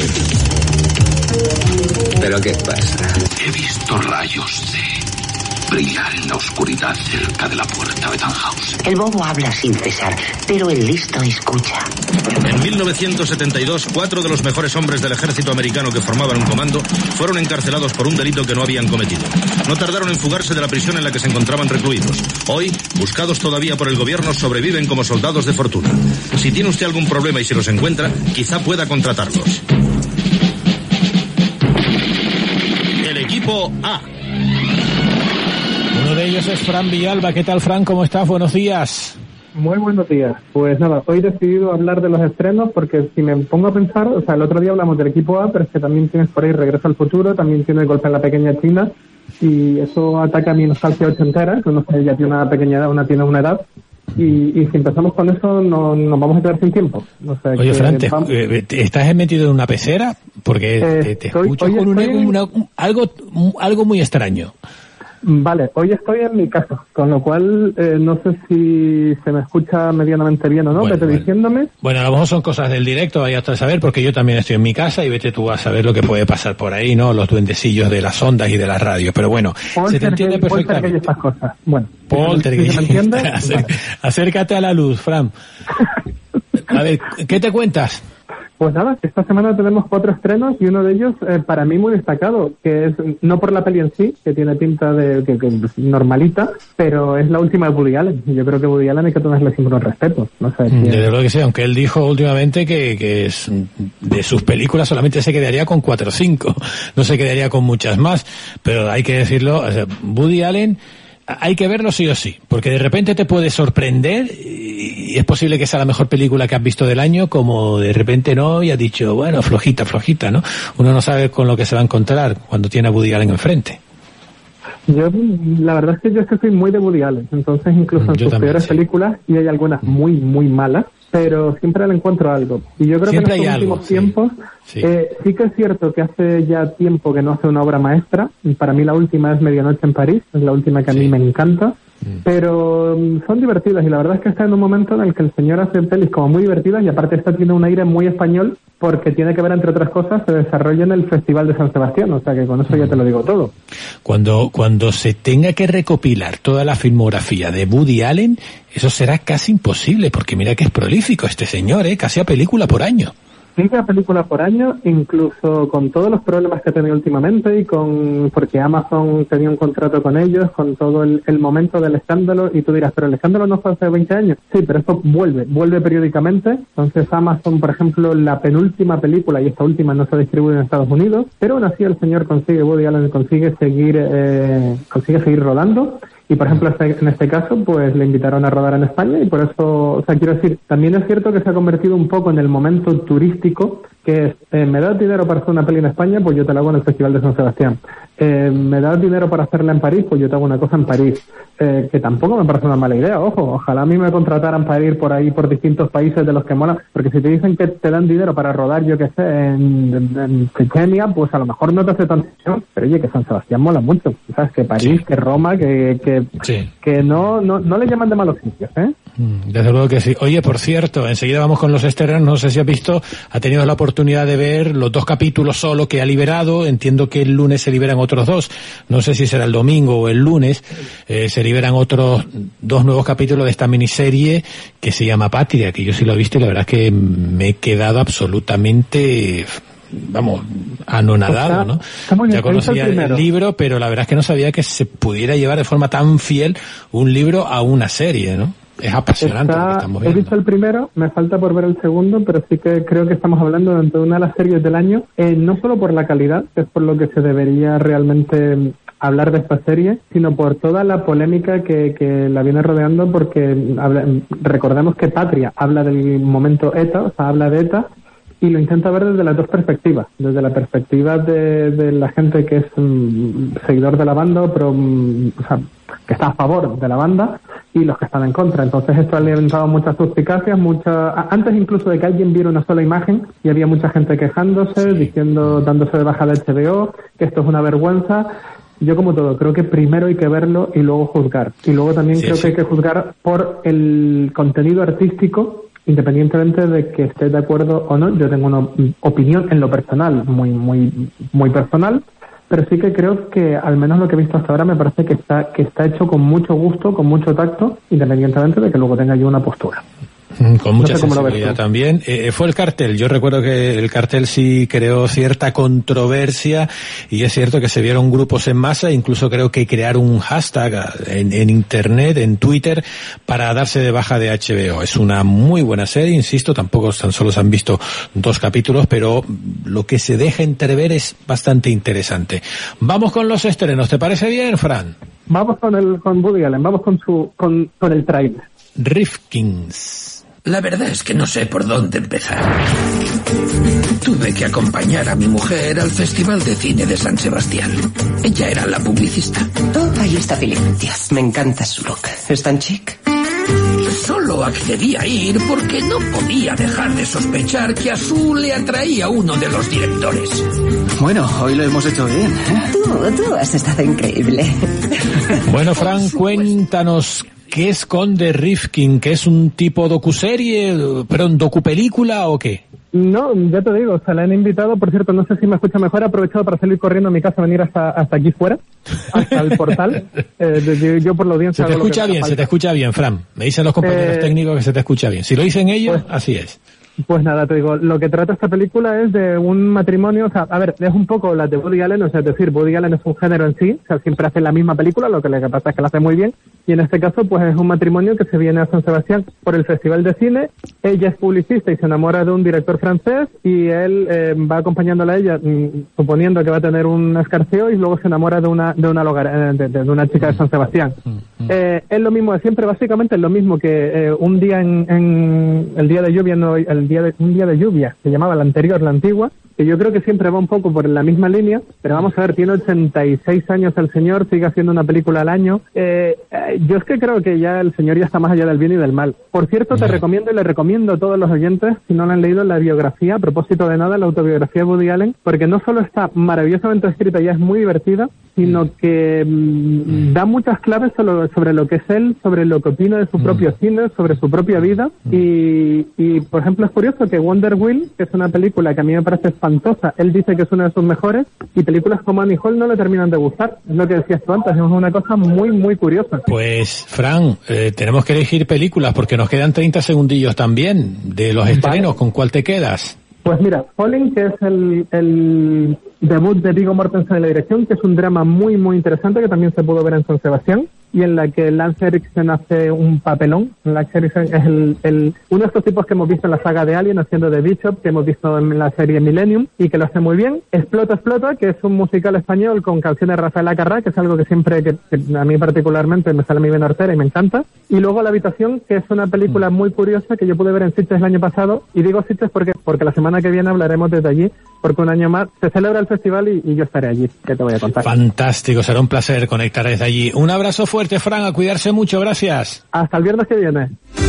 ¿Pero qué pasa? He visto rayos de brillar en la oscuridad cerca de la puerta de Tannhaus.
El bobo habla sin cesar, pero el listo escucha.
En mil novecientos setenta y dos, cuatro de los mejores hombres del ejército americano que formaban un comando fueron encarcelados por un delito que no habían cometido. No tardaron en fugarse de la prisión en la que se encontraban recluidos. Hoy, buscados todavía por el gobierno, sobreviven como soldados de fortuna. Si tiene usted algún problema y si los encuentra, quizá pueda contratarlos. El equipo A.
Uno de ellos es Fran Villalba. ¿Qué tal, Fran? ¿Cómo estás? Buenos días.
Muy buenos días. Pues nada, hoy he decidido hablar de los estrenos porque si me pongo a pensar, o sea, el otro día hablamos del equipo A, pero es que también tienes por ahí Regreso al Futuro, también tiene Golpe en la Pequeña China, y eso ataca a mi nostalgia ochentera, que no sé, ya tiene una pequeña edad, una tiene una edad, y, y si empezamos con eso no, nos vamos a quedar sin tiempo. O sea,
Oye,
que
Fran, te,
vamos...
eh, ¿estás metido en una pecera? Porque
eh,
te, te
estoy,
escucho con una, una, un, algo, algo muy extraño.
Vale, hoy estoy en mi casa, con lo cual eh, no sé si se me escucha medianamente bien o no,
bueno,
vete
bueno.
diciéndome.
Bueno, a lo mejor son cosas del directo, vaya a saber, porque yo también estoy en mi casa y vete tú a saber lo que puede pasar por ahí, ¿no? Los duendecillos de las ondas y de las radios, pero bueno, se te entiende perfectamente.
Estas cosas. Bueno,
Poltergeist.
Si se me entiende,
Acé-
vale.
Acércate a la luz, Fran. A ver, ¿qué te cuentas?
Pues nada, esta semana tenemos cuatro estrenos y uno de ellos eh, para mí muy destacado, que es no por la peli en sí, que tiene pinta de que, que es normalita, pero es la última de Woody Allen. Y yo creo que Woody Allen hay que tomarle siempre un respeto. No sé,
Desde luego que sí, aunque él dijo últimamente que, que es, de sus películas solamente se quedaría con cuatro o cinco, no se quedaría con muchas más, pero hay que decirlo, o sea, Woody Allen hay que verlo sí o sí, porque de repente te puede sorprender y es posible que sea la mejor película que has visto del año, como de repente no, y has dicho, bueno, flojita, flojita, ¿no? Uno no sabe con lo que se va a encontrar cuando tiene a Woody Allen enfrente.
Yo, la verdad es que yo es que soy muy de Woody Allen, entonces incluso en
Yo
sus
también,
peores
sí.
películas, y hay algunas muy, muy malas, pero siempre le encuentro algo. Y yo creo
Siempre
que en
hay
estos
algo,
últimos
sí.
tiempos,
Sí.
Eh, sí que es cierto que hace ya tiempo que no hace una obra maestra, y para mí la última es Medianoche en París, es la última que a mí me encanta, pero um, son divertidas, y la verdad es que está en un momento en el que el señor hace pelis como muy divertidas, y aparte esta tiene un aire muy español, porque tiene que ver, entre otras cosas, se desarrolla en el Festival de San Sebastián, o sea que con eso ya te lo digo todo.
Cuando, cuando se tenga que recopilar toda la filmografía de Woody Allen, eso será casi imposible, porque mira que es prolífico este señor, ¿eh? Casi a película por año.
Cinco películas por año, incluso con todos los problemas que ha tenido últimamente y con, porque Amazon tenía un contrato con ellos, con todo el, el momento del escándalo, y tú dirás, pero el escándalo no fue hace veinte años. Sí, pero esto vuelve, vuelve periódicamente. Entonces Amazon, por ejemplo, la penúltima película, y esta última no se distribuye en Estados Unidos, pero aún así el señor consigue, Woody Allen consigue seguir, eh, consigue seguir rodando. Y, por ejemplo, este, en este caso, pues le invitaron a rodar en España, y por eso, o sea, quiero decir, también es cierto que se ha convertido un poco en el momento turístico, que es, eh, me das dinero para hacer una peli en España, pues yo te la hago en el Festival de San Sebastián. Eh, me das dinero para hacerla en París, pues yo te hago una cosa en París. Eh, que tampoco me parece una mala idea, ojo, ojalá a mí me contrataran para ir por ahí, por distintos países de los que mola, porque si te dicen que te dan dinero para rodar, yo que sé, en, en, en Chechenia, pues a lo mejor no te hace tanta ilusión, pero oye, que San Sebastián mola mucho, ¿sabes? Que París, sí. que Roma, que que,
sí.
que no, no no le llaman de malos sitios, ¿eh?
Desde luego que sí. Oye, por cierto, enseguida vamos con los estrenos. No sé si has visto, ha tenido la oportunidad de ver los dos capítulos solo que ha liberado. Entiendo que el lunes se liberan otros dos. No sé si será el domingo o el lunes. Eh, se liberan otros dos nuevos capítulos de esta miniserie que se llama Patria, que yo sí lo he visto y la verdad es que me he quedado absolutamente... vamos, anonadado, ¿no? Ya conocía el libro, pero la verdad es que no sabía que se pudiera llevar de forma tan fiel un libro a una serie, ¿no? Es apasionante
Está,
lo que estamos viendo.
He visto el primero, me falta por ver el segundo, pero sí que creo que estamos hablando de una de las series del año, eh, no solo por la calidad, que es por lo que se debería realmente hablar de esta serie, sino por toda la polémica que, que la viene rodeando, porque habla, recordemos que Patria habla del momento ETA, o sea, habla de ETA, y lo intenta ver desde las dos perspectivas, desde la perspectiva de, de la gente que es um, seguidor de la banda, pero, um, o sea, que está a favor de la banda, y los que están en contra. Entonces esto ha levantado muchas suspicacias, mucha, antes incluso de que alguien viera una sola imagen, y había mucha gente quejándose, diciendo, dándose de baja de H B O, que esto es una vergüenza. Yo, como todo, creo que primero hay que verlo y luego juzgar. Y luego también sí, creo sí. que hay que juzgar por el contenido artístico, independientemente de que esté de acuerdo o no. Yo tengo una opinión en lo personal, muy, muy, muy personal, pero sí que creo que, al menos lo que he visto hasta ahora, me parece que está, que está hecho con mucho gusto, con mucho tacto, independientemente de que luego tenga yo una postura.
Con mucha no sé sensibilidad también. Eh, fue el cartel. Yo recuerdo que el cartel sí creó cierta controversia y es cierto que se vieron grupos en masa, incluso creo que crearon un hashtag en, en internet, en Twitter, para darse de baja de H B O. Es una muy buena serie, insisto, tampoco tan solo se han visto dos capítulos, pero lo que se deja entrever es bastante interesante. Vamos con los estrenos, ¿te parece bien, Fran?
Vamos con el con Woody Allen, vamos con su con, con el trailer.
Rifkins.
La verdad es que no sé por dónde empezar. Tuve que acompañar a mi mujer al Festival de Cine de San Sebastián. Ella era la publicista.
Oh, ahí está Philip. Dios, me encanta su look. ¿Es tan chic?
Solo accedí a ir porque no podía dejar de sospechar que a Sue le atraía uno de los directores.
Bueno, hoy lo hemos hecho bien, ¿eh?
Tú, tú has estado increíble.
Bueno, Fran, cuéntanos... ¿Qué esconde Rifkin? ¿Que es un tipo docuserie, perdón, docupelícula o qué?
No, ya te digo, se la han invitado, por cierto, no sé si me escucha mejor, he aprovechado para salir corriendo a mi casa, venir hasta hasta aquí fuera, hasta el portal. Eh, yo por la audiencia...
Se te escucha bien, se te escucha bien, Fran. Me dicen los compañeros eh, técnicos que se te escucha bien. Si lo dicen ellos, pues, así es.
Pues nada, te digo, lo que trata esta película es de un matrimonio, o sea, a ver, es un poco la de Woody Allen, o sea, es decir, Woody Allen es un género en sí, o sea, siempre hace la misma película, lo que le pasa es que la hace muy bien, y en este caso, pues es un matrimonio que se viene a San Sebastián por el Festival de Cine. Ella es publicista y se enamora de un director francés, y él eh, va acompañándola a ella, mm, suponiendo que va a tener un escarceo, y luego se enamora de una de una, logar, eh, de, de una chica de San Sebastián. Eh, es lo mismo de siempre, básicamente es lo mismo que eh, un día en, en el día de lluvia, no, el día de, un día de lluvia, se llamaba la anterior, la antigua, que yo creo que siempre va un poco por la misma línea, pero vamos a ver, tiene ochenta y seis años el señor, sigue haciendo una película al año. Eh, eh, yo es que creo que ya el señor ya está más allá del bien y del mal. Por cierto, te recomiendo y le recomiendo a todos los oyentes, si no la han leído, la biografía, a propósito de nada, la autobiografía de Woody Allen, porque no solo está maravillosamente escrita y es muy divertida, sino que mmm, da muchas claves sobre, sobre lo que es él, sobre lo que opina de su propio cine, sobre su propia vida, y, y por ejemplo es curioso que Wonder Wheel, que es una película que a mí me parece espantosa, él dice que es una de sus mejores, y películas como Annie Hall no le terminan de gustar. Es lo que decías tú antes, es una cosa muy, muy curiosa.
Pues, Fran, eh, tenemos que elegir películas porque nos quedan treinta segundillos también de los estrenos. Vale. ¿Con cuál te quedas?
Pues mira, Falling, que es el, el debut de Viggo Mortensen en la dirección, que es un drama muy, muy interesante que también se pudo ver en San Sebastián, y en la que Lance Henriksen hace un papelón. Lance Henriksen es el, el, uno de estos tipos que hemos visto en la saga de Alien haciendo de Bishop, que hemos visto en la serie Millennium, y que lo hace muy bien. Explota, Explota, que es un musical español con canciones de Rafael Acarrá, que es algo que siempre, que, que a mí particularmente me sale muy bien hortera y me encanta. Y luego La Habitación, que es una película muy curiosa que yo pude ver en Sitges el año pasado, y digo Sitges porque, porque la semana que viene hablaremos desde allí, porque un año más se celebra el festival y, y yo estaré allí, que te voy a contar.
Fantástico, será un placer conectar desde allí. Un abrazo fuerte, Fran, a cuidarse mucho, gracias.
Hasta el viernes que viene.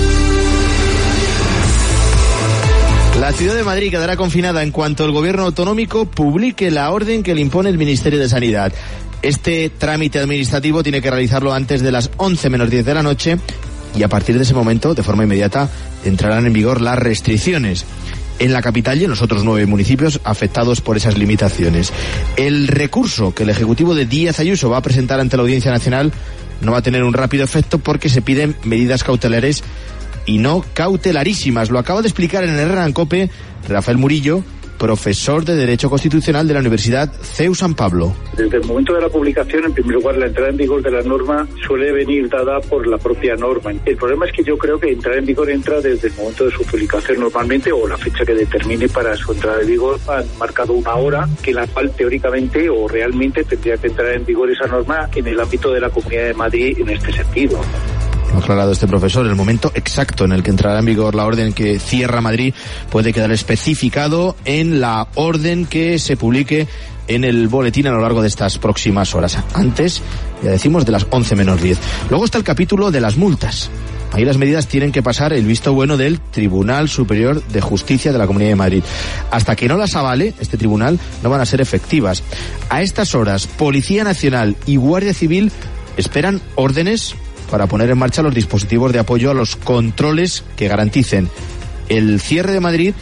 La ciudad de Madrid quedará confinada en cuanto el gobierno autonómico publique la orden que le impone el Ministerio de Sanidad. Este trámite administrativo tiene que realizarlo antes de las once menos diez de la noche, y a partir de ese momento, de forma inmediata, entrarán en vigor las restricciones en la capital y en los otros nueve municipios afectados por esas limitaciones. El recurso que el Ejecutivo de Díaz Ayuso va a presentar ante la Audiencia Nacional no va a tener un rápido efecto porque se piden medidas cautelares y no cautelarísimas. Lo acaba de explicar en Herrera en COPE Rafael Murillo, profesor de Derecho Constitucional de la Universidad C E U San Pablo.
Desde el momento de la publicación, en primer lugar, la entrada en vigor de la norma suele venir dada por la propia norma. El problema es que yo creo que entrar en vigor entra desde el momento de su publicación normalmente, o la fecha que determine para su entrada en vigor. Han marcado una hora que en la cual teóricamente o realmente tendría que entrar en vigor esa norma en el ámbito de la Comunidad de Madrid en este sentido.
Ha aclarado este profesor, el momento exacto en el que entrará en vigor la orden que cierra Madrid puede quedar especificado en la orden que se publique en el boletín a lo largo de estas próximas horas. Antes, ya decimos, de las once menos diez. Luego está el capítulo de las multas. Ahí las medidas tienen que pasar el visto bueno del Tribunal Superior de Justicia de la Comunidad de Madrid. Hasta que no las avale este tribunal, no van a ser efectivas. A estas horas, Policía Nacional y Guardia Civil esperan órdenes para poner en marcha los dispositivos de apoyo a los controles que garanticen el cierre de Madrid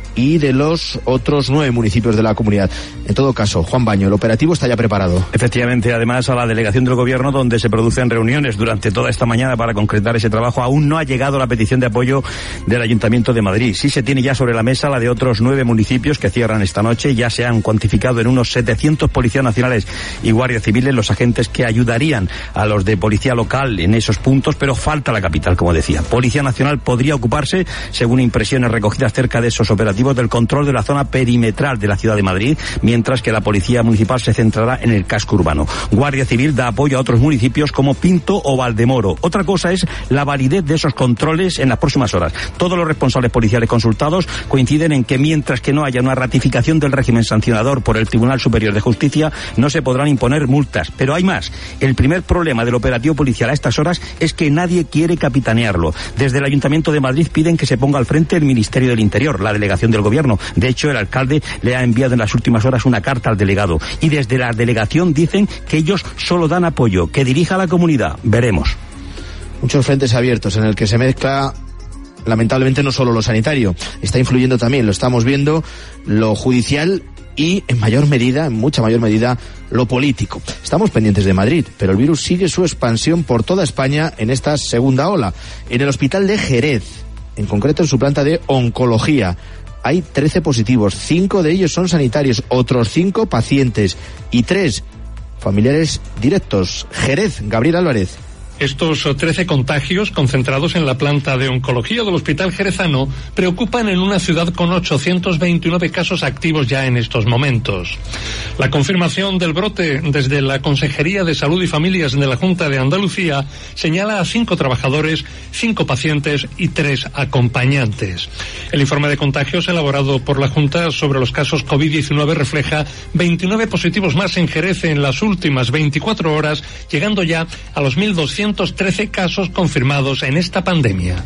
y de los otros nueve municipios de la comunidad. En todo caso, Juan Baño, el operativo está ya preparado.
Efectivamente, además a la delegación del gobierno donde se producen reuniones durante toda esta mañana para concretar ese trabajo, aún no ha llegado la petición de apoyo del Ayuntamiento de Madrid. Sí se tiene ya sobre la mesa la de otros nueve municipios que cierran esta noche. Ya se han cuantificado en unos setecientos policías nacionales y guardias civiles los agentes que ayudarían a los de policía local en esos puntos, pero falta la capital, como decía. Policía Nacional podría ocuparse, según impresiones recogidas cerca de esos operativos, del control de la zona perimetral de la ciudad de Madrid, mientras que la Policía Municipal se centrará en el casco urbano. Guardia Civil da apoyo a otros municipios como Pinto o Valdemoro. Otra cosa es la validez de esos controles en las próximas horas. Todos los responsables policiales consultados coinciden en que mientras que no haya una ratificación del régimen sancionador por el Tribunal Superior de Justicia, no se podrán imponer multas. Pero hay más. El primer problema del operativo policial a estas horas es que nadie quiere capitanearlo. Desde el Ayuntamiento de Madrid piden que se ponga al frente el Ministerio del Interior, la delegación del gobierno. De hecho, el alcalde le ha enviado en las últimas horas una carta al delegado. Y desde la delegación dicen que ellos solo dan apoyo, que dirija a la comunidad. Veremos.
Muchos frentes abiertos en el que se mezcla, lamentablemente, no solo lo sanitario. Está influyendo también, lo estamos viendo, lo judicial y, en mayor medida, en mucha mayor medida, lo político. Estamos pendientes de Madrid, pero el virus sigue su expansión por toda España en esta segunda ola. En el hospital de Jerez, en concreto en su planta de oncología, hay trece positivos, cinco de ellos son sanitarios, otros cinco pacientes y tres familiares directos. Jerez, Gabriel Álvarez.
Estos trece contagios, concentrados en la planta de oncología del Hospital Jerezano, preocupan en una ciudad con ochocientos veintinueve casos activos ya en estos momentos. La confirmación del brote desde la Consejería de Salud y Familias de la Junta de Andalucía señala a cinco trabajadores, cinco pacientes y tres acompañantes. El informe de contagios elaborado por la Junta sobre los casos COVID diecinueve refleja veintinueve positivos más en Jerez en las últimas veinticuatro horas, llegando ya a los mil doscientos trece casos confirmados en esta pandemia.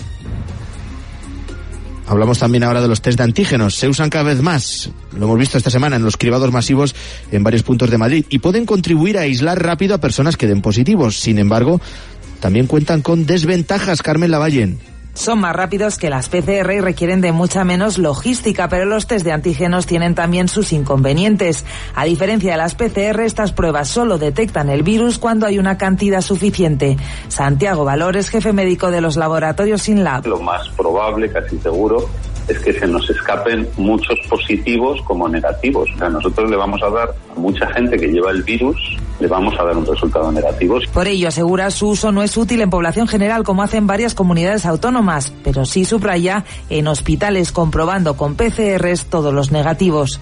Hablamos también ahora de los test de antígenos. Se usan cada vez más, lo hemos visto esta semana en los cribados masivos en varios puntos de Madrid, y pueden contribuir a aislar rápido a personas que den positivos. Sin embargo, también cuentan con desventajas. Carmen Lavalle.
Son más rápidos que las P C R y requieren de mucha menos logística, pero los test de antígenos tienen también sus inconvenientes. A diferencia de las P C R, estas pruebas solo detectan el virus cuando hay una cantidad suficiente. Santiago Valores, jefe médico de los laboratorios SYNLAB.
Lo más probable, casi seguro, es que se nos escapen muchos positivos como negativos. O sea, nosotros le vamos a dar a mucha gente que lleva el virus, le vamos a dar un resultado negativo.
Por ello, asegura, su uso no es útil en población general como hacen varias comunidades autónomas, pero sí subraya en hospitales comprobando con P C Rs todos los negativos.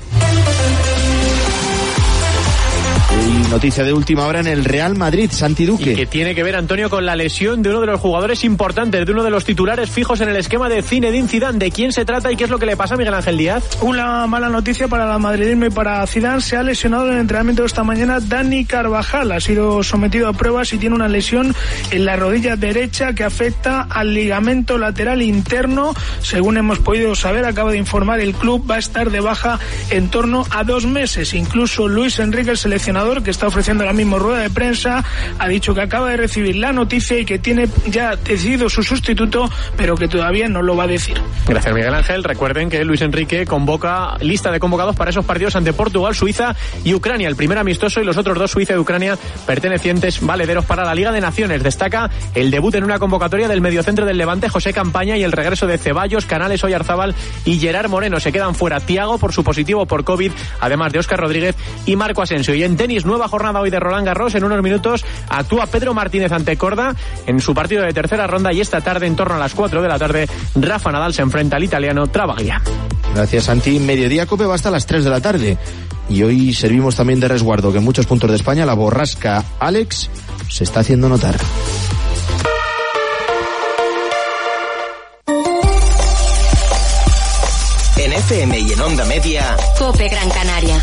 Y noticia de última hora en el Real Madrid, Santi Duque.
Y que tiene que ver, Antonio, con la lesión de uno de los jugadores importantes, de uno de los titulares fijos en el esquema de Zinedine Zidane. ¿De quién se trata y qué es lo que le pasa a Miguel Ángel Díaz?
Una mala noticia para el madridismo y para Zidane. Se ha lesionado en el entrenamiento de esta mañana Dani Carvajal. Ha sido sometido a pruebas y tiene una lesión en la rodilla derecha que afecta al ligamento lateral interno. Según hemos podido saber, acaba de informar el club, va a estar de baja en torno a dos meses. Incluso Luis Enrique, el seleccionador, jugador, que está ofreciendo la misma rueda de prensa, ha dicho que acaba de recibir la noticia y que tiene ya decidido su sustituto, pero que todavía no lo va a decir.
Gracias, Miguel Ángel. Recuerden que Luis Enrique convoca lista de convocados para esos partidos ante Portugal, Suiza y Ucrania. El primer amistoso y los otros dos, Suiza y Ucrania, pertenecientes valederos para la Liga de Naciones. Destaca el debut en una convocatoria del mediocentro del Levante, José Campaña, y el regreso de Ceballos, Canales, Oyarzábal y Gerard Moreno. Se quedan fuera Thiago por su positivo por COVID, además de Óscar Rodríguez y Marco Asensio. Y en tenis, nueva jornada hoy de Roland Garros. En unos minutos actúa Pedro Martínez ante Korda en su partido de tercera ronda, y esta tarde, en torno a las cuatro de la tarde, Rafa Nadal se enfrenta al italiano Travaglia.
Gracias, Santi. Mediodía Cope va hasta las tres de la tarde. Y hoy servimos también de resguardo que en muchos puntos de España la borrasca Alex se está haciendo notar.
En F M y en Onda Media,
Cope Gran Canaria.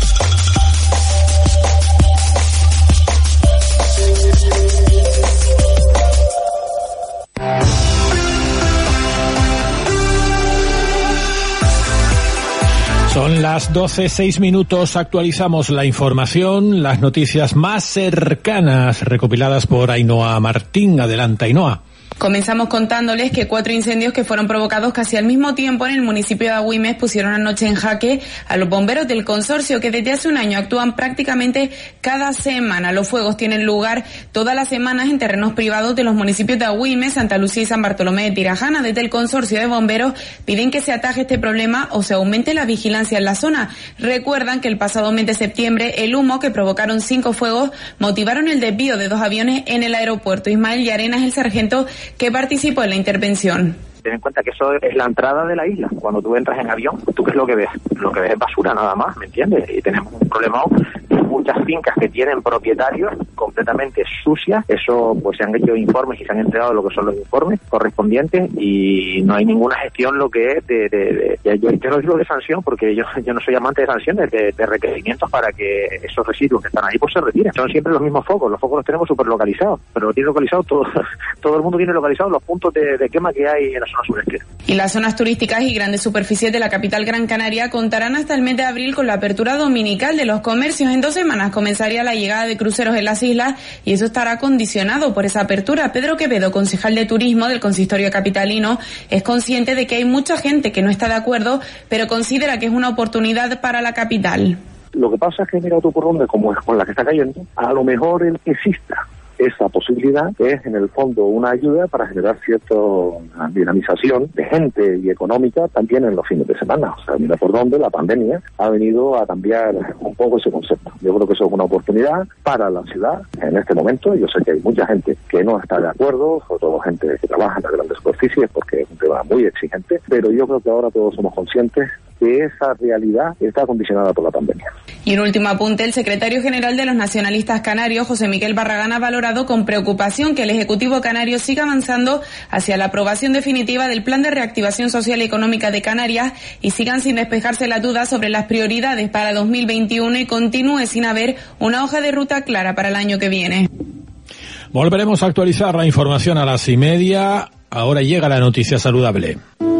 Son las doce, seis minutos, actualizamos la información, las noticias más cercanas recopiladas por Ainhoa Martín. Adelante, Ainhoa.
Comenzamos contándoles que cuatro incendios que fueron provocados casi al mismo tiempo en el municipio de Agüimes pusieron anoche en jaque a los bomberos del consorcio, que desde hace un año actúan prácticamente cada semana. Los fuegos tienen lugar todas las semanas en terrenos privados de los municipios de Agüimes, Santa Lucía y San Bartolomé de Tirajana. Desde el consorcio de bomberos piden que se ataje este problema o se aumente la vigilancia en la zona. Recuerdan que el pasado mes de septiembre el humo que provocaron cinco fuegos motivaron el desvío de dos aviones en el aeropuerto. Ismael Llarena es el sargento que participó en la intervención.
Ten en cuenta que eso es la entrada de la isla. Cuando tú entras en avión, ¿tú qué es lo que ves? Lo que ves es basura nada más, ¿me entiendes? Y tenemos un problema de muchas fincas que tienen propietarios completamente sucias. Eso, pues se han hecho informes y se han entregado lo que son los informes correspondientes y no hay ninguna gestión lo que es de... de, de yo, yo no digo de sanción porque yo, yo no soy amante de sanciones, de, de requerimientos para que esos residuos que están ahí pues se retiren. Son siempre los mismos focos. Los focos los tenemos súper localizados, pero lo tiene localizado todo, todo el mundo tiene localizados los puntos de, de quema que hay en la zona sureste.
Y las zonas turísticas y grandes superficies de la capital Gran Canaria contarán hasta el mes de abril con la apertura dominical de los comercios. En dos semanas comenzaría la llegada de cruceros en las islas y eso estará condicionado por esa apertura. Pedro Quevedo, concejal de turismo del consistorio capitalino, es consciente de que hay mucha gente que no está de acuerdo, pero considera que es una oportunidad para la capital.
Lo que pasa es que mira tú por dónde, como es con la que está cayendo, a lo mejor el que exista esa posibilidad es en el fondo una ayuda para generar cierta dinamización de gente y económica también en los fines de semana. O sea, mira por dónde la pandemia ha venido a cambiar un poco ese concepto. Yo creo que eso es una oportunidad para la ciudad en este momento. Yo sé que hay mucha gente que no está de acuerdo, sobre todo gente que trabaja en las grandes superficies porque es un tema muy exigente, pero yo creo que ahora todos somos conscientes que esa realidad está condicionada por la pandemia.
Y un último apunte, el secretario general de los nacionalistas canarios, José Miguel Barragán, ha valorado con preocupación que el Ejecutivo canario siga avanzando hacia la aprobación definitiva del Plan de Reactivación Social y Económica de Canarias y sigan sin despejarse las dudas sobre las prioridades para dos mil veintiuno y continúe sin haber una hoja de ruta clara para el año que viene.
Volveremos a actualizar la información a las y media. Ahora llega la noticia saludable.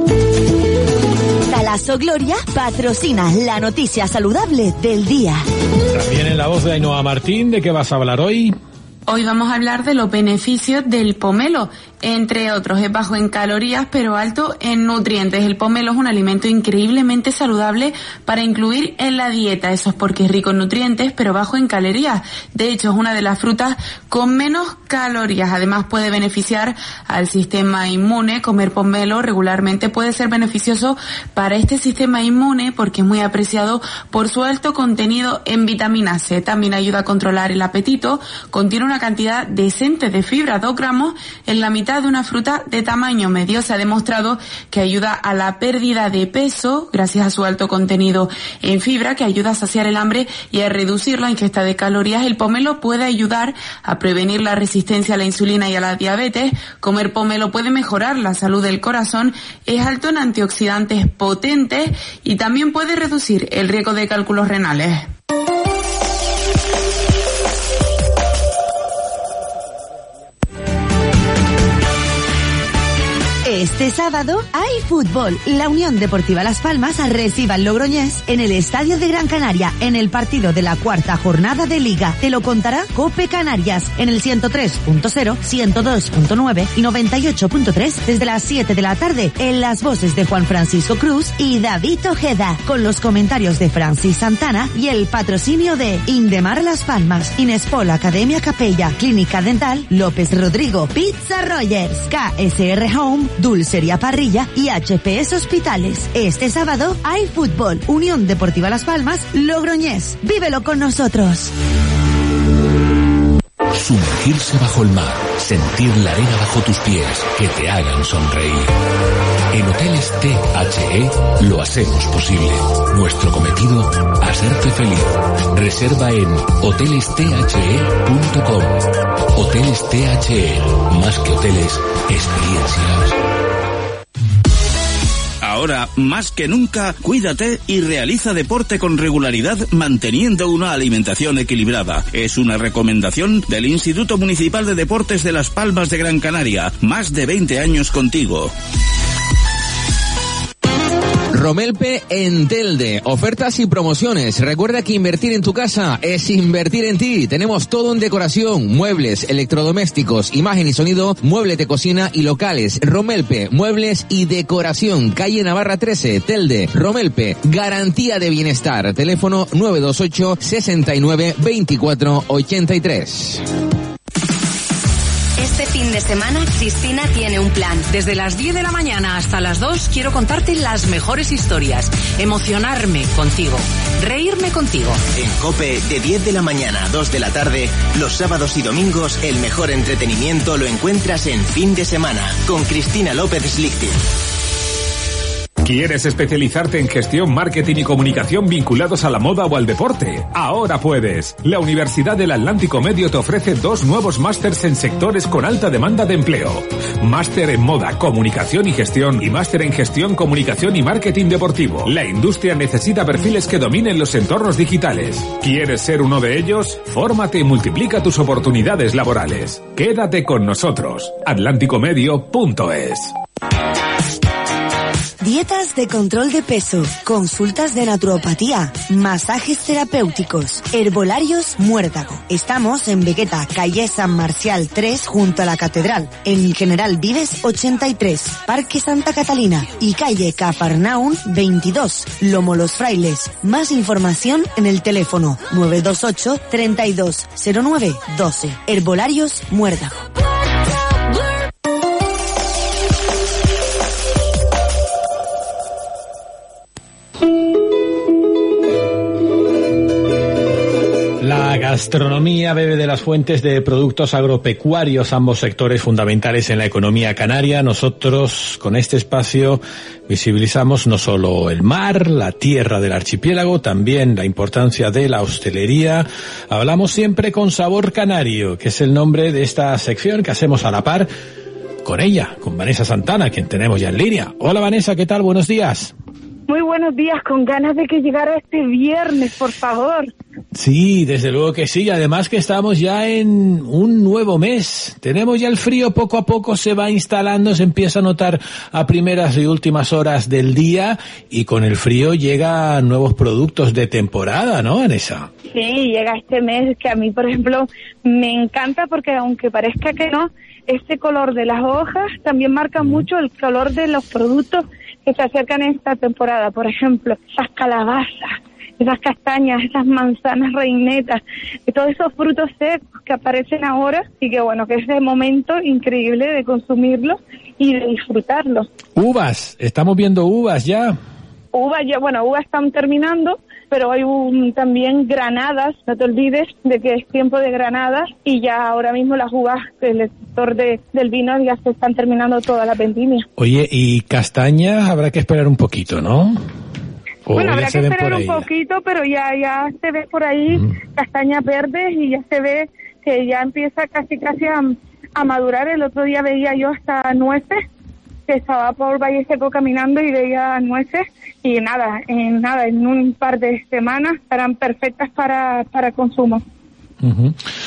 Talaso Gloria patrocina la noticia saludable del día.
También en la voz de Ainhoa Martín, ¿de qué vas a hablar hoy?
Hoy vamos a hablar de los beneficios del pomelo. Entre otros, es bajo en calorías, pero alto en nutrientes. El pomelo es un alimento increíblemente saludable para incluir en la dieta. Eso es porque es rico en nutrientes, pero bajo en calorías. De hecho, es una de las frutas con menos calorías. Además, puede beneficiar al sistema inmune. Comer pomelo regularmente puede ser beneficioso para este sistema inmune porque es muy apreciado por su alto contenido en vitamina C. También ayuda a controlar el apetito. Contiene una cantidad decente de fibra, dos gramos en la mitad de una fruta de tamaño medio. Se ha demostrado que ayuda a la pérdida de peso gracias a su alto contenido en fibra, que ayuda a saciar el hambre y a reducir la ingesta de calorías. El pomelo puede ayudar a prevenir la resistencia a la insulina y a la diabetes. Comer pomelo puede mejorar la salud del corazón, es alto en antioxidantes potentes y también puede reducir el riesgo de cálculos renales.
Este sábado hay fútbol. La Unión Deportiva Las Palmas recibe al Logroñés en el Estadio de Gran Canaria en el partido de la cuarta jornada de Liga. Te lo contará Cope Canarias en el ciento tres punto cero, ciento dos punto nueve y noventa y ocho punto tres desde las siete de la tarde en las voces de Juan Francisco Cruz y David Ojeda, con los comentarios de Francis Santana y el patrocinio de Indemar Las Palmas, Inespol Academia Capella, Clínica Dental, López Rodrigo, Pizza Rogers, K S R Home, Dulcería Parrilla y H P S Hospitales. Este sábado hay fútbol. Unión Deportiva Las Palmas, Logroñés. Vívelo con nosotros.
Sumergirse bajo el mar, sentir la arena bajo tus pies, que te hagan sonreír. En Hoteles T H E lo hacemos posible. Nuestro cometido, hacerte feliz. Reserva en hoteles t h e punto com. Hoteles T H E, más que hoteles, experiencias.
Ahora, más que nunca, cuídate y realiza deporte con regularidad manteniendo una alimentación equilibrada. Es una recomendación del Instituto Municipal de Deportes de Las Palmas de Gran Canaria. Más de veinte años contigo.
Romelpe en Telde. Ofertas y promociones. Recuerda que invertir en tu casa es invertir en ti. Tenemos todo en decoración, muebles, electrodomésticos, imagen y sonido, muebles de cocina y locales. Romelpe, muebles y decoración. Calle Navarra trece, Telde. Romelpe, garantía de bienestar. Teléfono nueve dos ocho, sesenta y nueve, veinticuatro ochenta y tres.
Este fin de semana, Cristina tiene un plan. Desde las diez de la mañana hasta las dos quiero contarte las mejores historias, emocionarme contigo, reírme contigo.
En COPE, de diez de la mañana a dos de la tarde, los sábados y domingos, el mejor entretenimiento lo encuentras en Fin de Semana, con Cristina López Slichting.
¿Quieres especializarte en gestión, marketing y comunicación vinculados a la moda o al deporte? Ahora puedes. La Universidad del Atlántico Medio te ofrece dos nuevos másters en sectores con alta demanda de empleo. Máster en moda, comunicación y gestión y máster en gestión, comunicación y marketing deportivo. La industria necesita perfiles que dominen los entornos digitales. ¿Quieres ser uno de ellos? Fórmate y multiplica tus oportunidades laborales. Quédate con nosotros. atlántico medio punto es.
Dietas de control de peso, consultas de naturopatía, masajes terapéuticos, herbolarios Muérdago. Estamos en Vegueta, calle San Marcial tres, junto a la Catedral, en General Vives ochenta y tres, Parque Santa Catalina y calle Cafarnaún veintidós, Lomo Los Frailes. Más información en el teléfono nueve dos ocho, treinta y dos, cero nueve, doce. Herbolarios Muérdago.
La gastronomía bebe de las fuentes de productos agropecuarios, ambos sectores fundamentales en la economía canaria. Nosotros, con este espacio, visibilizamos no solo el mar, la tierra del archipiélago, también la importancia de la hostelería. Hablamos siempre con Sabor Canario, que es el nombre de esta sección que hacemos a la par con ella, con Vanessa Santana, quien tenemos ya en línea. Hola Vanessa, ¿qué tal? Buenos días.
Muy buenos días, con ganas de que llegara este viernes, por favor.
Sí, desde luego que sí, además que estamos ya en un nuevo mes. Tenemos ya el frío, poco a poco se va instalando, se empieza a notar a primeras y últimas horas del día, y con el frío llegan nuevos productos de temporada, ¿no, Vanessa?
Sí, llega este mes que a mí, por ejemplo, me encanta porque aunque parezca que no, este color de las hojas también marca mucho el color de los productos que se acercan en esta temporada. Por ejemplo, esas calabazas, esas castañas, esas manzanas reinetas, todos esos frutos secos que aparecen ahora y que bueno, que es el momento increíble de consumirlos y de disfrutarlos.
Uvas, estamos viendo uvas ya.
Uvas ya, bueno, uvas están terminando, pero hay un, también granadas, no te olvides de que es tiempo de granadas y ya ahora mismo las uvas del sector de, del vino ya se están terminando toda la vendimia.
Oye, y castañas habrá que esperar un poquito, ¿no?
O bueno, habrá que esperar un poquito, pero ya ya se ve por ahí mm. castañas verdes y ya se ve que ya empieza casi casi a, a madurar. El otro día veía yo hasta nueces, que estaba por Valle Seco caminando y veía nueces y nada, en nada, en un par de semanas estarán perfectas para, para consumo.
Uh-huh.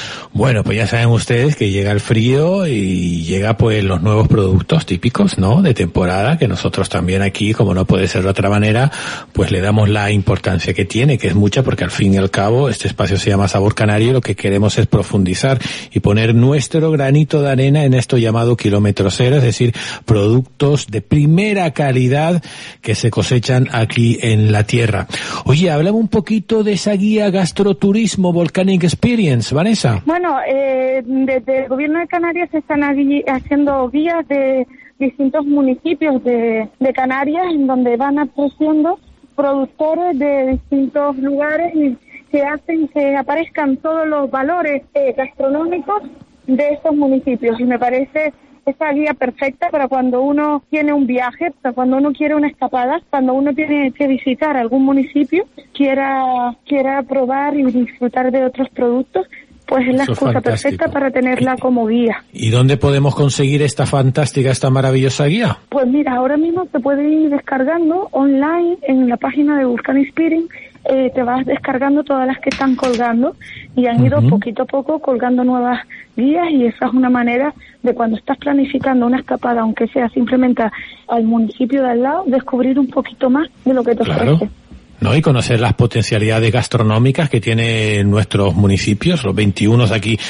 Bueno, pues ya saben ustedes que llega el frío y llega pues los nuevos productos típicos, ¿no?, de temporada, que nosotros también aquí, como no puede ser de otra manera, pues le damos la importancia que tiene, que es mucha, porque al fin y al cabo este espacio se llama Sabor Canario y lo que queremos es profundizar y poner nuestro granito de arena en esto llamado kilómetro cero, es decir, productos de primera calidad que se cosechan aquí en la tierra. Oye, háblame un poquito de esa guía Gastroturismo Volcanic Experience, Vanessa.
Bueno, eh, desde el gobierno de Canarias se están haciendo guías de distintos municipios de, de Canarias, en donde van apareciendo productores de distintos lugares y se hacen que aparezcan todos los valores eh, gastronómicos de estos municipios. Y me parece esa guía perfecta para cuando uno tiene un viaje, para cuando uno quiere una escapada, cuando uno tiene que visitar algún municipio, quiera quiera probar y disfrutar de otros productos, pues es la
Eso
excusa
es
perfecta para tenerla como guía.
¿Y dónde podemos conseguir esta fantástica, esta maravillosa guía?
Pues mira, ahora mismo te puedes ir descargando online en la página de Volcanic Experience. Eh, te vas descargando todas las que están colgando y han ido uh-huh. poquito a poco colgando nuevas guías, y esa es una manera de, cuando estás planificando una escapada, aunque sea simplemente al municipio de al lado, descubrir un poquito más de lo que te
claro.
ofrece.
¿No? Y conocer las potencialidades gastronómicas que tienen nuestros municipios, los veintiuno aquí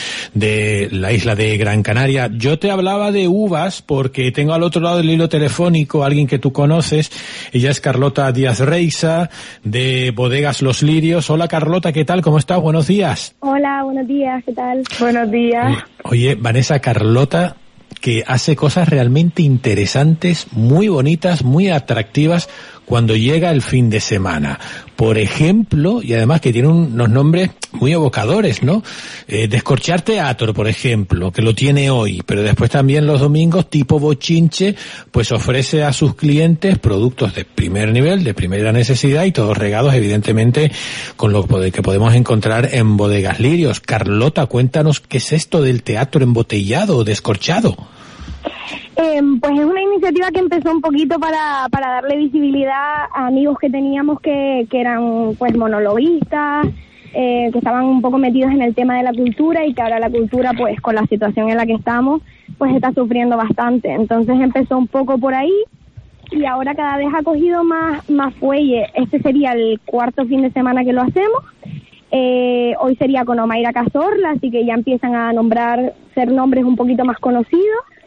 de la isla de Gran Canaria. Yo te hablaba de uvas porque tengo al otro lado del hilo telefónico a alguien que tú conoces. Ella es Carlota Díaz Reiza, de Bodegas Los Lirios. Hola Carlota, ¿qué tal? ¿Cómo estás? Buenos días.
Hola, buenos días, ¿qué tal?
Buenos días.
Oye, Vanessa, Carlota, que hace cosas realmente interesantes, muy bonitas, muy atractivas cuando llega el fin de semana. Por ejemplo, y además que tiene unos nombres muy evocadores, ¿no? Eh, Descorchar Teatro, por ejemplo, que lo tiene hoy, pero después también los domingos, tipo Bochinche, pues ofrece a sus clientes productos de primer nivel, de primera necesidad, y todos regados, evidentemente, con lo que podemos encontrar en Bodegas Lirios. Carlota, cuéntanos qué es esto del teatro embotellado o descorchado.
Eh, pues es una iniciativa que empezó un poquito para, para darle visibilidad a amigos que teníamos que, que eran pues monologuistas, eh, que estaban un poco metidos en el tema de la cultura, y que ahora la cultura, pues con la situación en la que estamos, pues está sufriendo bastante. Entonces empezó un poco por ahí y ahora cada vez ha cogido más, más fuelle. Este sería el cuarto fin de semana que lo hacemos. Eh, hoy sería con Omaira Cazorla, así que ya empiezan a nombrar, ser nombres un poquito más conocidos.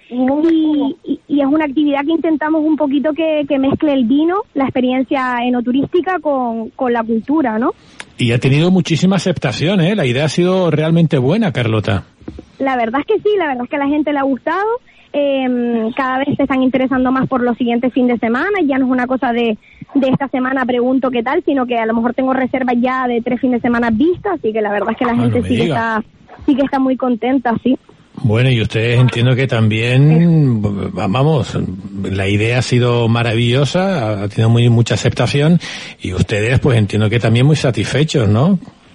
Y, y, y es una actividad que intentamos un poquito que, que mezcle el vino, la experiencia enoturística con, con la cultura, ¿no?
Y ha tenido muchísima aceptación, ¿eh? La idea ha sido realmente buena, Carlota.
La verdad es que sí, la verdad es que a la gente le ha gustado. Eh, cada vez se están interesando más por los siguientes fines de semana. Ya no es una cosa de, de esta semana pregunto qué tal, sino que a lo mejor tengo reservas ya de tres fines de semana vistas, así que la verdad es que la gente no sí que está, sí que está muy contenta, sí.
Bueno, y ustedes entiendo que también, vamos, la idea ha sido maravillosa, ha tenido muy mucha aceptación, y ustedes pues entiendo que también muy satisfechos, ¿no?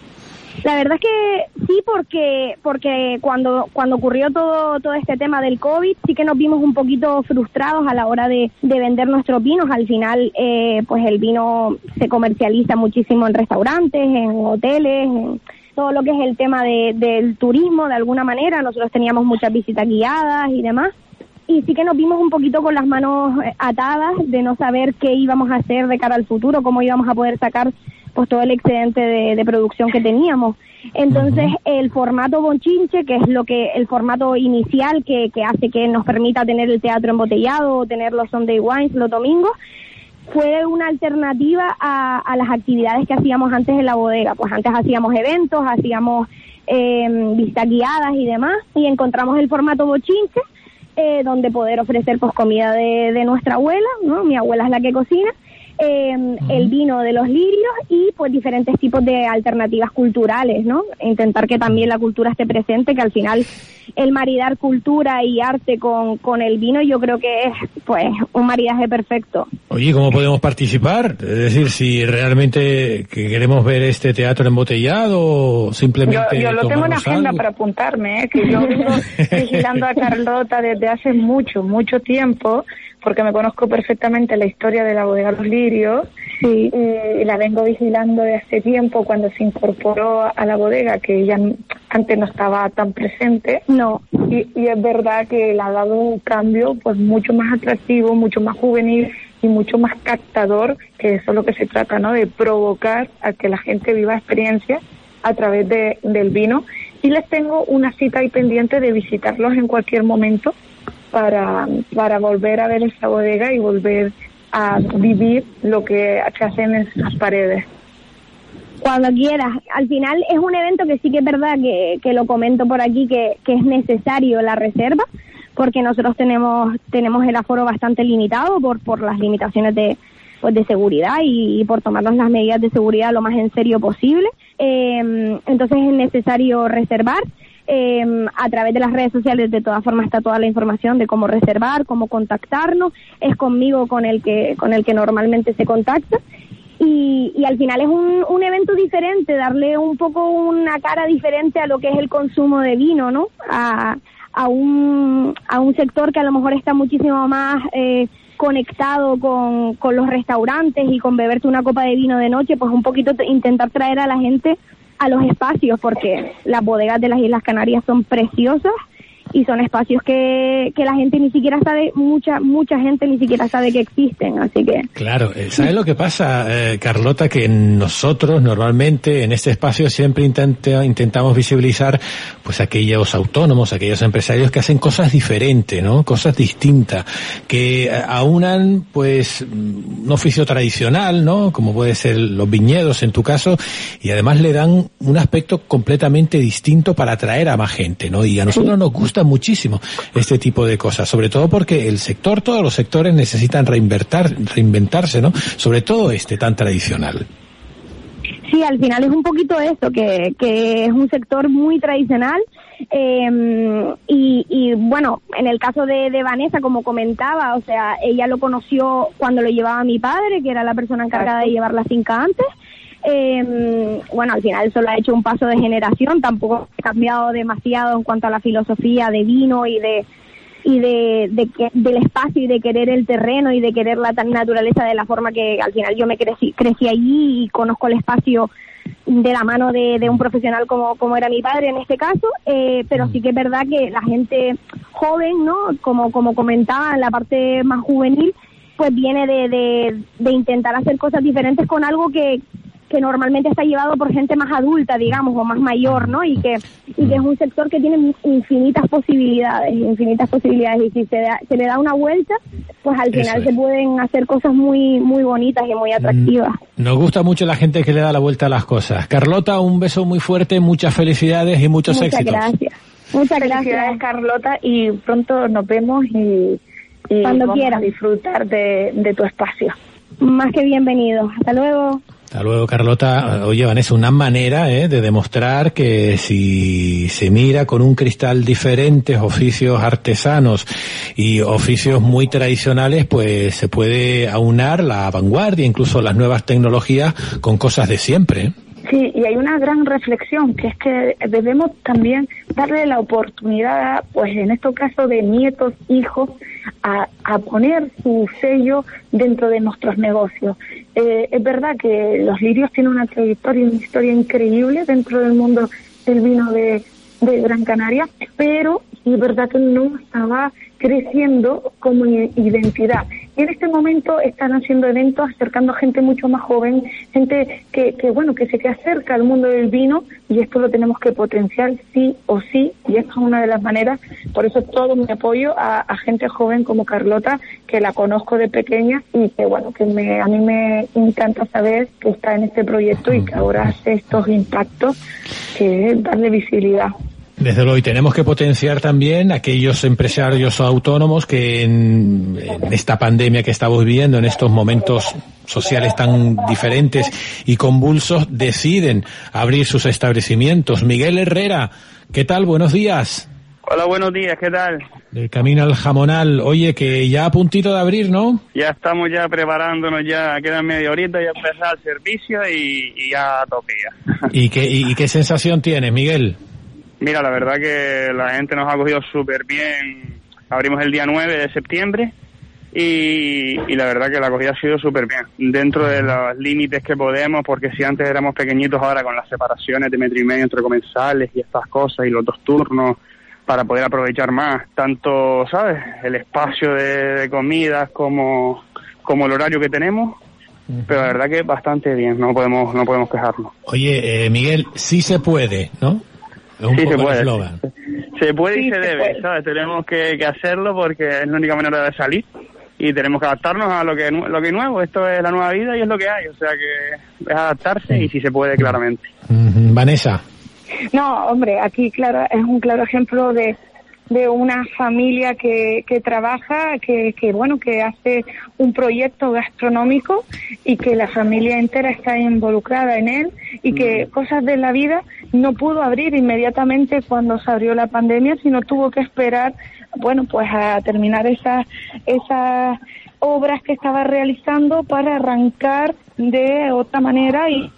La verdad es que sí, porque porque cuando cuando ocurrió todo todo este tema del COVID, sí que nos vimos un poquito frustrados a la hora de, de vender nuestros vinos. Al final, eh, pues el vino se comercializa muchísimo en restaurantes, en hoteles, en todo lo que es el tema de, del turismo, de alguna manera. Nosotros teníamos muchas visitas guiadas y demás, y sí que nos vimos un poquito con las manos atadas de no saber qué íbamos a hacer de cara al futuro, cómo íbamos a poder sacar pues todo el excedente de, de producción que teníamos. Entonces, uh-huh. el formato Bochinche, que es lo que el formato inicial que, que hace que nos permita tener el teatro embotellado, tener los Sunday Wines los domingos, fue una alternativa a, a las actividades que hacíamos antes en la bodega. Pues antes hacíamos eventos, hacíamos eh, visitas guiadas y demás, y encontramos el formato Bochinche, eh, donde poder ofrecer pues comida de, de nuestra abuela, ¿no? Mi abuela es la que cocina, eh, uh-huh. el vino de los lirios y pues diferentes tipos de alternativas culturales, ¿no? Intentar que también la cultura esté presente, que al final el maridar cultura y arte con, con el vino, yo creo que es pues un maridaje perfecto.
Oye, ¿cómo podemos participar? Es decir, si realmente que queremos ver este teatro embotellado o simplemente
Yo, yo lo tengo en agenda algo para apuntarme, ¿eh? Que yo vengo vigilando a Carlota desde hace mucho, mucho tiempo, porque me conozco perfectamente la historia de la bodega Los Lirios, Sí, eh, la vengo vigilando de hace tiempo cuando se incorporó a la bodega, que ella antes no estaba tan presente.
No.
Y, y es verdad que le ha dado un cambio pues mucho más atractivo, mucho más juvenil y mucho más captador, que eso es lo que se trata, ¿no? De provocar a que la gente viva experiencias a través de, del vino. Y les tengo una cita ahí pendiente de visitarlos en cualquier momento para, para volver a ver esa bodega y volver a vivir lo que, que hacen en sus paredes.
Cuando quieras. Al final es un evento que sí que es verdad que, que lo comento por aquí, que, que es necesario la reserva, porque nosotros tenemos tenemos el aforo bastante limitado por por las limitaciones de pues de seguridad y, y por tomarnos las medidas de seguridad lo más en serio posible. Eh, entonces es necesario reservar. Eh, a través de las redes sociales de todas formas está toda la información de cómo reservar, cómo contactarnos. Es conmigo con el que con el que normalmente se contacta y, y al final es un, un evento diferente, darle un poco una cara diferente a lo que es el consumo de vino, ¿no? A, a un a un sector que a lo mejor está muchísimo más eh, conectado con, con los restaurantes y con beberse una copa de vino de noche, pues un poquito t- intentar traer a la gente a los espacios, porque las bodegas de las Islas Canarias son preciosas y son espacios que, que la gente ni siquiera sabe, mucha mucha gente ni siquiera sabe que existen, así que...
Claro, ¿sabes lo que pasa, eh, Carlota? Que nosotros normalmente en este espacio siempre intenta, intentamos visibilizar pues aquellos autónomos, aquellos empresarios que hacen cosas diferentes, ¿no? Cosas distintas, que aunan pues un oficio tradicional, ¿no? Como puede ser los viñedos en tu caso, y además le dan un aspecto completamente distinto para atraer a más gente, ¿no? Y a nosotros nos gusta muchísimo este tipo de cosas, sobre todo porque el sector, todos los sectores necesitan reinventar, reinventarse, ¿no? Sobre todo este tan tradicional.
Sí, al final es un poquito esto, que, que es un sector muy tradicional eh, y, y bueno, en el caso de, de Vanessa, como comentaba, o sea, ella lo conoció cuando lo llevaba mi padre, que era la persona encargada de llevar la finca antes. Eh, bueno, al final solo ha hecho un paso de generación, tampoco ha cambiado demasiado en cuanto a la filosofía de vino y de y de, de que, del espacio y de querer el terreno y de querer la naturaleza de la forma que al final yo me crecí, crecí allí y conozco el espacio de la mano de, de un profesional como, como era mi padre en este caso, eh, pero sí que es verdad que la gente joven, ¿no? Como, como comentaba, en la parte más juvenil, pues viene de, de, de intentar hacer cosas diferentes con algo que que normalmente está llevado por gente más adulta, digamos, o más mayor, ¿no? Y que y que es un sector que tiene infinitas posibilidades, infinitas posibilidades, y si se, da, se le da una vuelta, pues al final se pueden hacer cosas muy muy bonitas y muy atractivas.
Nos gusta mucho la gente que le da la vuelta a las cosas. Carlota, un beso muy fuerte, muchas felicidades y muchos
Muchas
éxitos.
Gracias. Muchas gracias, Carlota, y pronto nos vemos y, y
cuando
vamos
quieras
a disfrutar de, de tu espacio.
Más que bienvenido. Hasta luego.
Hasta luego, Carlota. Oye, Vanessa, una manera eh, de demostrar que si se mira con un cristal diferentes oficios artesanos y oficios muy tradicionales, pues se puede aunar la vanguardia, incluso las nuevas tecnologías, con cosas de siempre.
Sí, y hay una gran reflexión, que es que debemos también darle la oportunidad, pues en este caso de nietos, hijos, a, a poner su sello dentro de nuestros negocios. Eh, es verdad que los lirios tienen una trayectoria y una historia increíble dentro del mundo del vino de, de Gran Canaria, pero es verdad que no estaba creciendo como identidad. Y en este momento están haciendo eventos acercando gente mucho más joven, gente que, que bueno, que se que acerca al mundo del vino, y esto lo tenemos que potenciar sí o sí, y esta es una de las maneras. Por eso todo mi apoyo a, a gente joven como Carlota, que la conozco de pequeña y que bueno, que me, a mí me encanta saber que está en este proyecto y que ahora hace estos impactos, que es darle visibilidad.
Desde luego, y tenemos que potenciar también aquellos empresarios autónomos que en, en esta pandemia que estamos viviendo, en estos momentos sociales tan diferentes y convulsos, deciden abrir sus establecimientos. Miguel Herrera, ¿qué tal? Buenos días.
Hola, buenos días, ¿qué tal?
Del Camino al Jamonal. Oye, que ya a puntito de abrir, ¿no?
Ya estamos ya preparándonos, ya queda media horita, ya empezar el servicio y, y ya a tope ya.
¿Y qué, y, y qué sensación tienes, Miguel?
Mira, la verdad que la gente nos ha acogido súper bien. Abrimos el día nueve de septiembre Y, y la verdad que la acogida ha sido súper bien, dentro de los límites que podemos, porque si antes éramos pequeñitos, ahora con las separaciones de metro y medio entre comensales y estas cosas y los dos turnos, para poder aprovechar más, tanto, ¿sabes?, el espacio de, de comidas como, como el horario que tenemos, pero la verdad que bastante bien, no podemos no podemos quejarnos.
Oye, eh, Miguel, sí se puede, ¿no? Es un
sí,
poco
se puede.
el eslogan.
Se puede
Sí,
y se,
se
debe,
puede.
¿sabes? Tenemos que, que hacerlo porque es la única manera de salir y tenemos que adaptarnos a lo que lo que es nuevo. Esto es la nueva vida y es lo que hay, o sea que es adaptarse y si se puede, claramente.
Mm, Vanessa.
No, hombre, aquí claro es un claro ejemplo de de una familia que, que trabaja, que, que bueno, que hace un proyecto gastronómico y que la familia entera está involucrada en él y que cosas de la vida no pudo abrir inmediatamente cuando se abrió la pandemia, sino tuvo que esperar, bueno, pues a terminar esas esas obras que estaba realizando para arrancar de otra manera y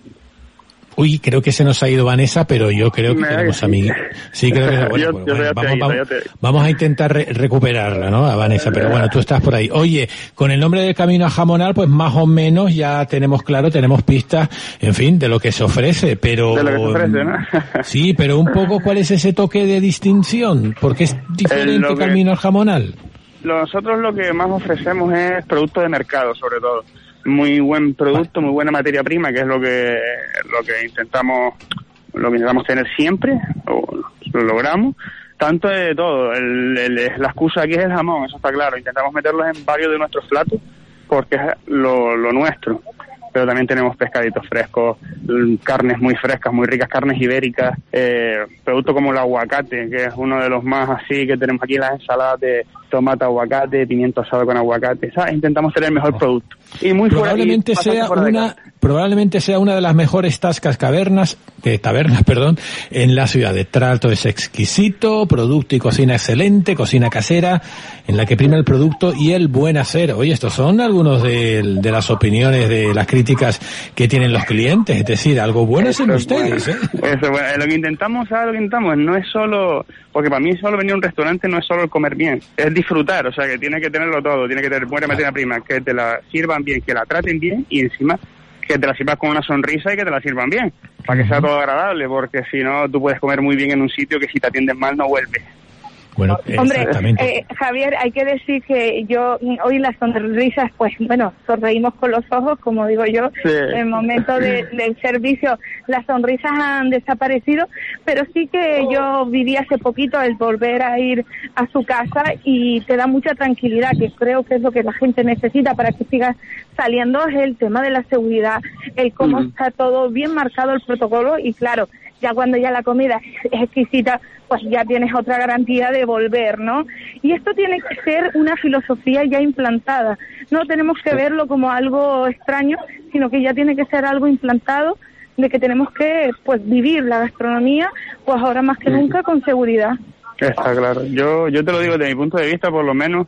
Uy, creo que se nos ha ido Vanessa, pero yo creo que
Me da
tenemos
que sí.
a Miguel. Sí, creo que bueno,
Yo-
bueno,
yo
bueno,
ya te
vamos,
oí,
vamos,
ya te-
vamos a intentar re- recuperarla, ¿no? A Vanessa, pero bueno, tú estás por ahí. Oye, con el nombre del camino a Jamonal, pues más o menos ya tenemos claro, tenemos pistas, en fin, de lo que se ofrece, pero...
De lo que se ofrece, ¿no?
Sí, pero un poco, ¿cuál es ese toque de distinción? Porque es diferente
lo que-
camino al Jamonal.
Nosotros lo que más ofrecemos es producto de mercado, sobre todo. Muy buen producto, muy buena materia prima, que es lo que lo que intentamos lo que intentamos tener siempre, o lo logramos. Tanto de todo, el, el- la excusa aquí es el jamón, eso está claro. Intentamos meterlos en varios de nuestros platos porque es lo, lo nuestro. Pero también tenemos pescaditos frescos, mm, carnes muy frescas, muy ricas, carnes ibéricas, eh, productos como el aguacate, que es uno de los más así que tenemos aquí, las ensaladas de tomate, aguacate, pimiento asado con aguacate, ¿sabes? Intentamos tener el mejor producto. Y muy fuera-
Probablemente
y bastante
sea
fuera de
una, probablemente sea una de las mejores tascas cavernas, de tabernas, perdón, en la ciudad. El trato es exquisito, producto y cocina excelente, cocina casera, en la que prima el producto y el buen hacer. Oye, estos son algunos de, de las opiniones, de las críticas que tienen los clientes, es decir, algo bueno hacen
Eso es
ustedes, ¿eh?
bueno. Eso, bueno, lo que intentamos, ¿sabes lo que intentamos? No es solo, porque para mí solo venir a un restaurante no es solo el comer bien, es disfrutar, o sea que tiene que tenerlo todo, tiene que tener buena materia prima, que te la sirvan bien, que la traten bien y encima que te la sirvas con una sonrisa y que te la sirvan bien, para que sea todo agradable, porque si no tú puedes comer muy bien en un sitio que si te atienden mal no vuelves.
Bueno,
Hombre,
exactamente.
eh, Javier, hay que decir que yo mm, hoy las sonrisas, pues bueno, sonreímos con los ojos, como digo yo,
Sí.
en el momento de- del servicio las sonrisas han desaparecido, pero sí que yo viví hace poquito el volver a ir a su casa y te da mucha tranquilidad, que creo que es lo que la gente necesita para que siga saliendo, es el tema de la seguridad, el cómo está todo bien marcado el protocolo y claro, ya cuando ya la comida es exquisita, pues ya tienes otra garantía de volver, ¿no? Y esto tiene que ser una filosofía ya implantada. No tenemos que verlo como algo extraño, sino que ya tiene que ser algo implantado de que tenemos que, pues, vivir la gastronomía, pues ahora más que nunca con seguridad.
Está claro. Yo yo te lo digo desde mi punto de vista, por lo menos,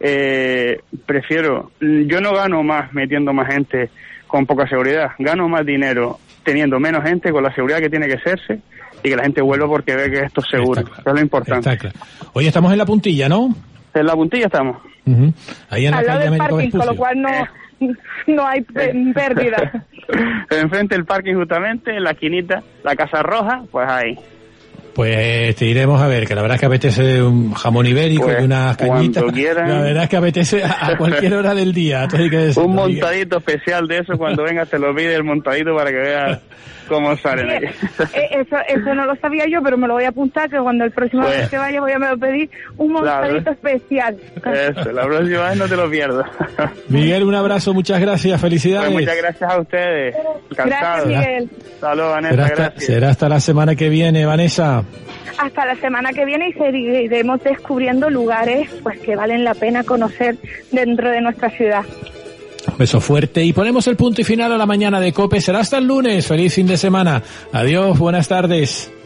eh, prefiero, yo no gano más metiendo más gente con poca seguridad, gano más dinero teniendo menos gente con la seguridad que tiene que hacerse y que la gente vuelva porque ve que esto es seguro. Eso es lo importante.
Está claro. Oye, estamos en la puntilla, ¿no?
En la puntilla estamos.
Ujú. Ahí en la
Al lado
calle
del
Américo
parking, con lo
Vespucio.
cual no, no hay pe- pérdida.
Enfrente del parking justamente, en la esquinita, la Casa Roja, pues ahí.
Pues te iremos a ver, que la verdad es que apetece un jamón ibérico
Pues,
y unas cañitas.
cuando quieran.
La verdad es que apetece a, a cualquier hora del día. Entonces hay que decirlo,
Un
Miguel.
montadito especial de eso, cuando vengas te lo pide el montadito para que veas cómo salen ahí.
Eh, eso, eso no lo sabía yo, pero me lo voy a apuntar, que cuando el próximo
Pues,
vez que vaya voy a pedir un montadito
claro.
especial.
Eso, la próxima vez no te lo pierdas.
Miguel, un abrazo, muchas gracias, felicidades.
Pues muchas gracias a ustedes. Encantado.
Gracias, Miguel.
Saludos, Vanessa,
será, hasta,
gracias.
será hasta la semana que viene, Vanessa.
Hasta la semana que viene y seguiremos descubriendo lugares pues que valen la pena conocer dentro de nuestra ciudad.
Un beso fuerte y ponemos el punto y final a la mañana de COPE. Será hasta el lunes. Feliz fin de semana. Adiós, buenas tardes.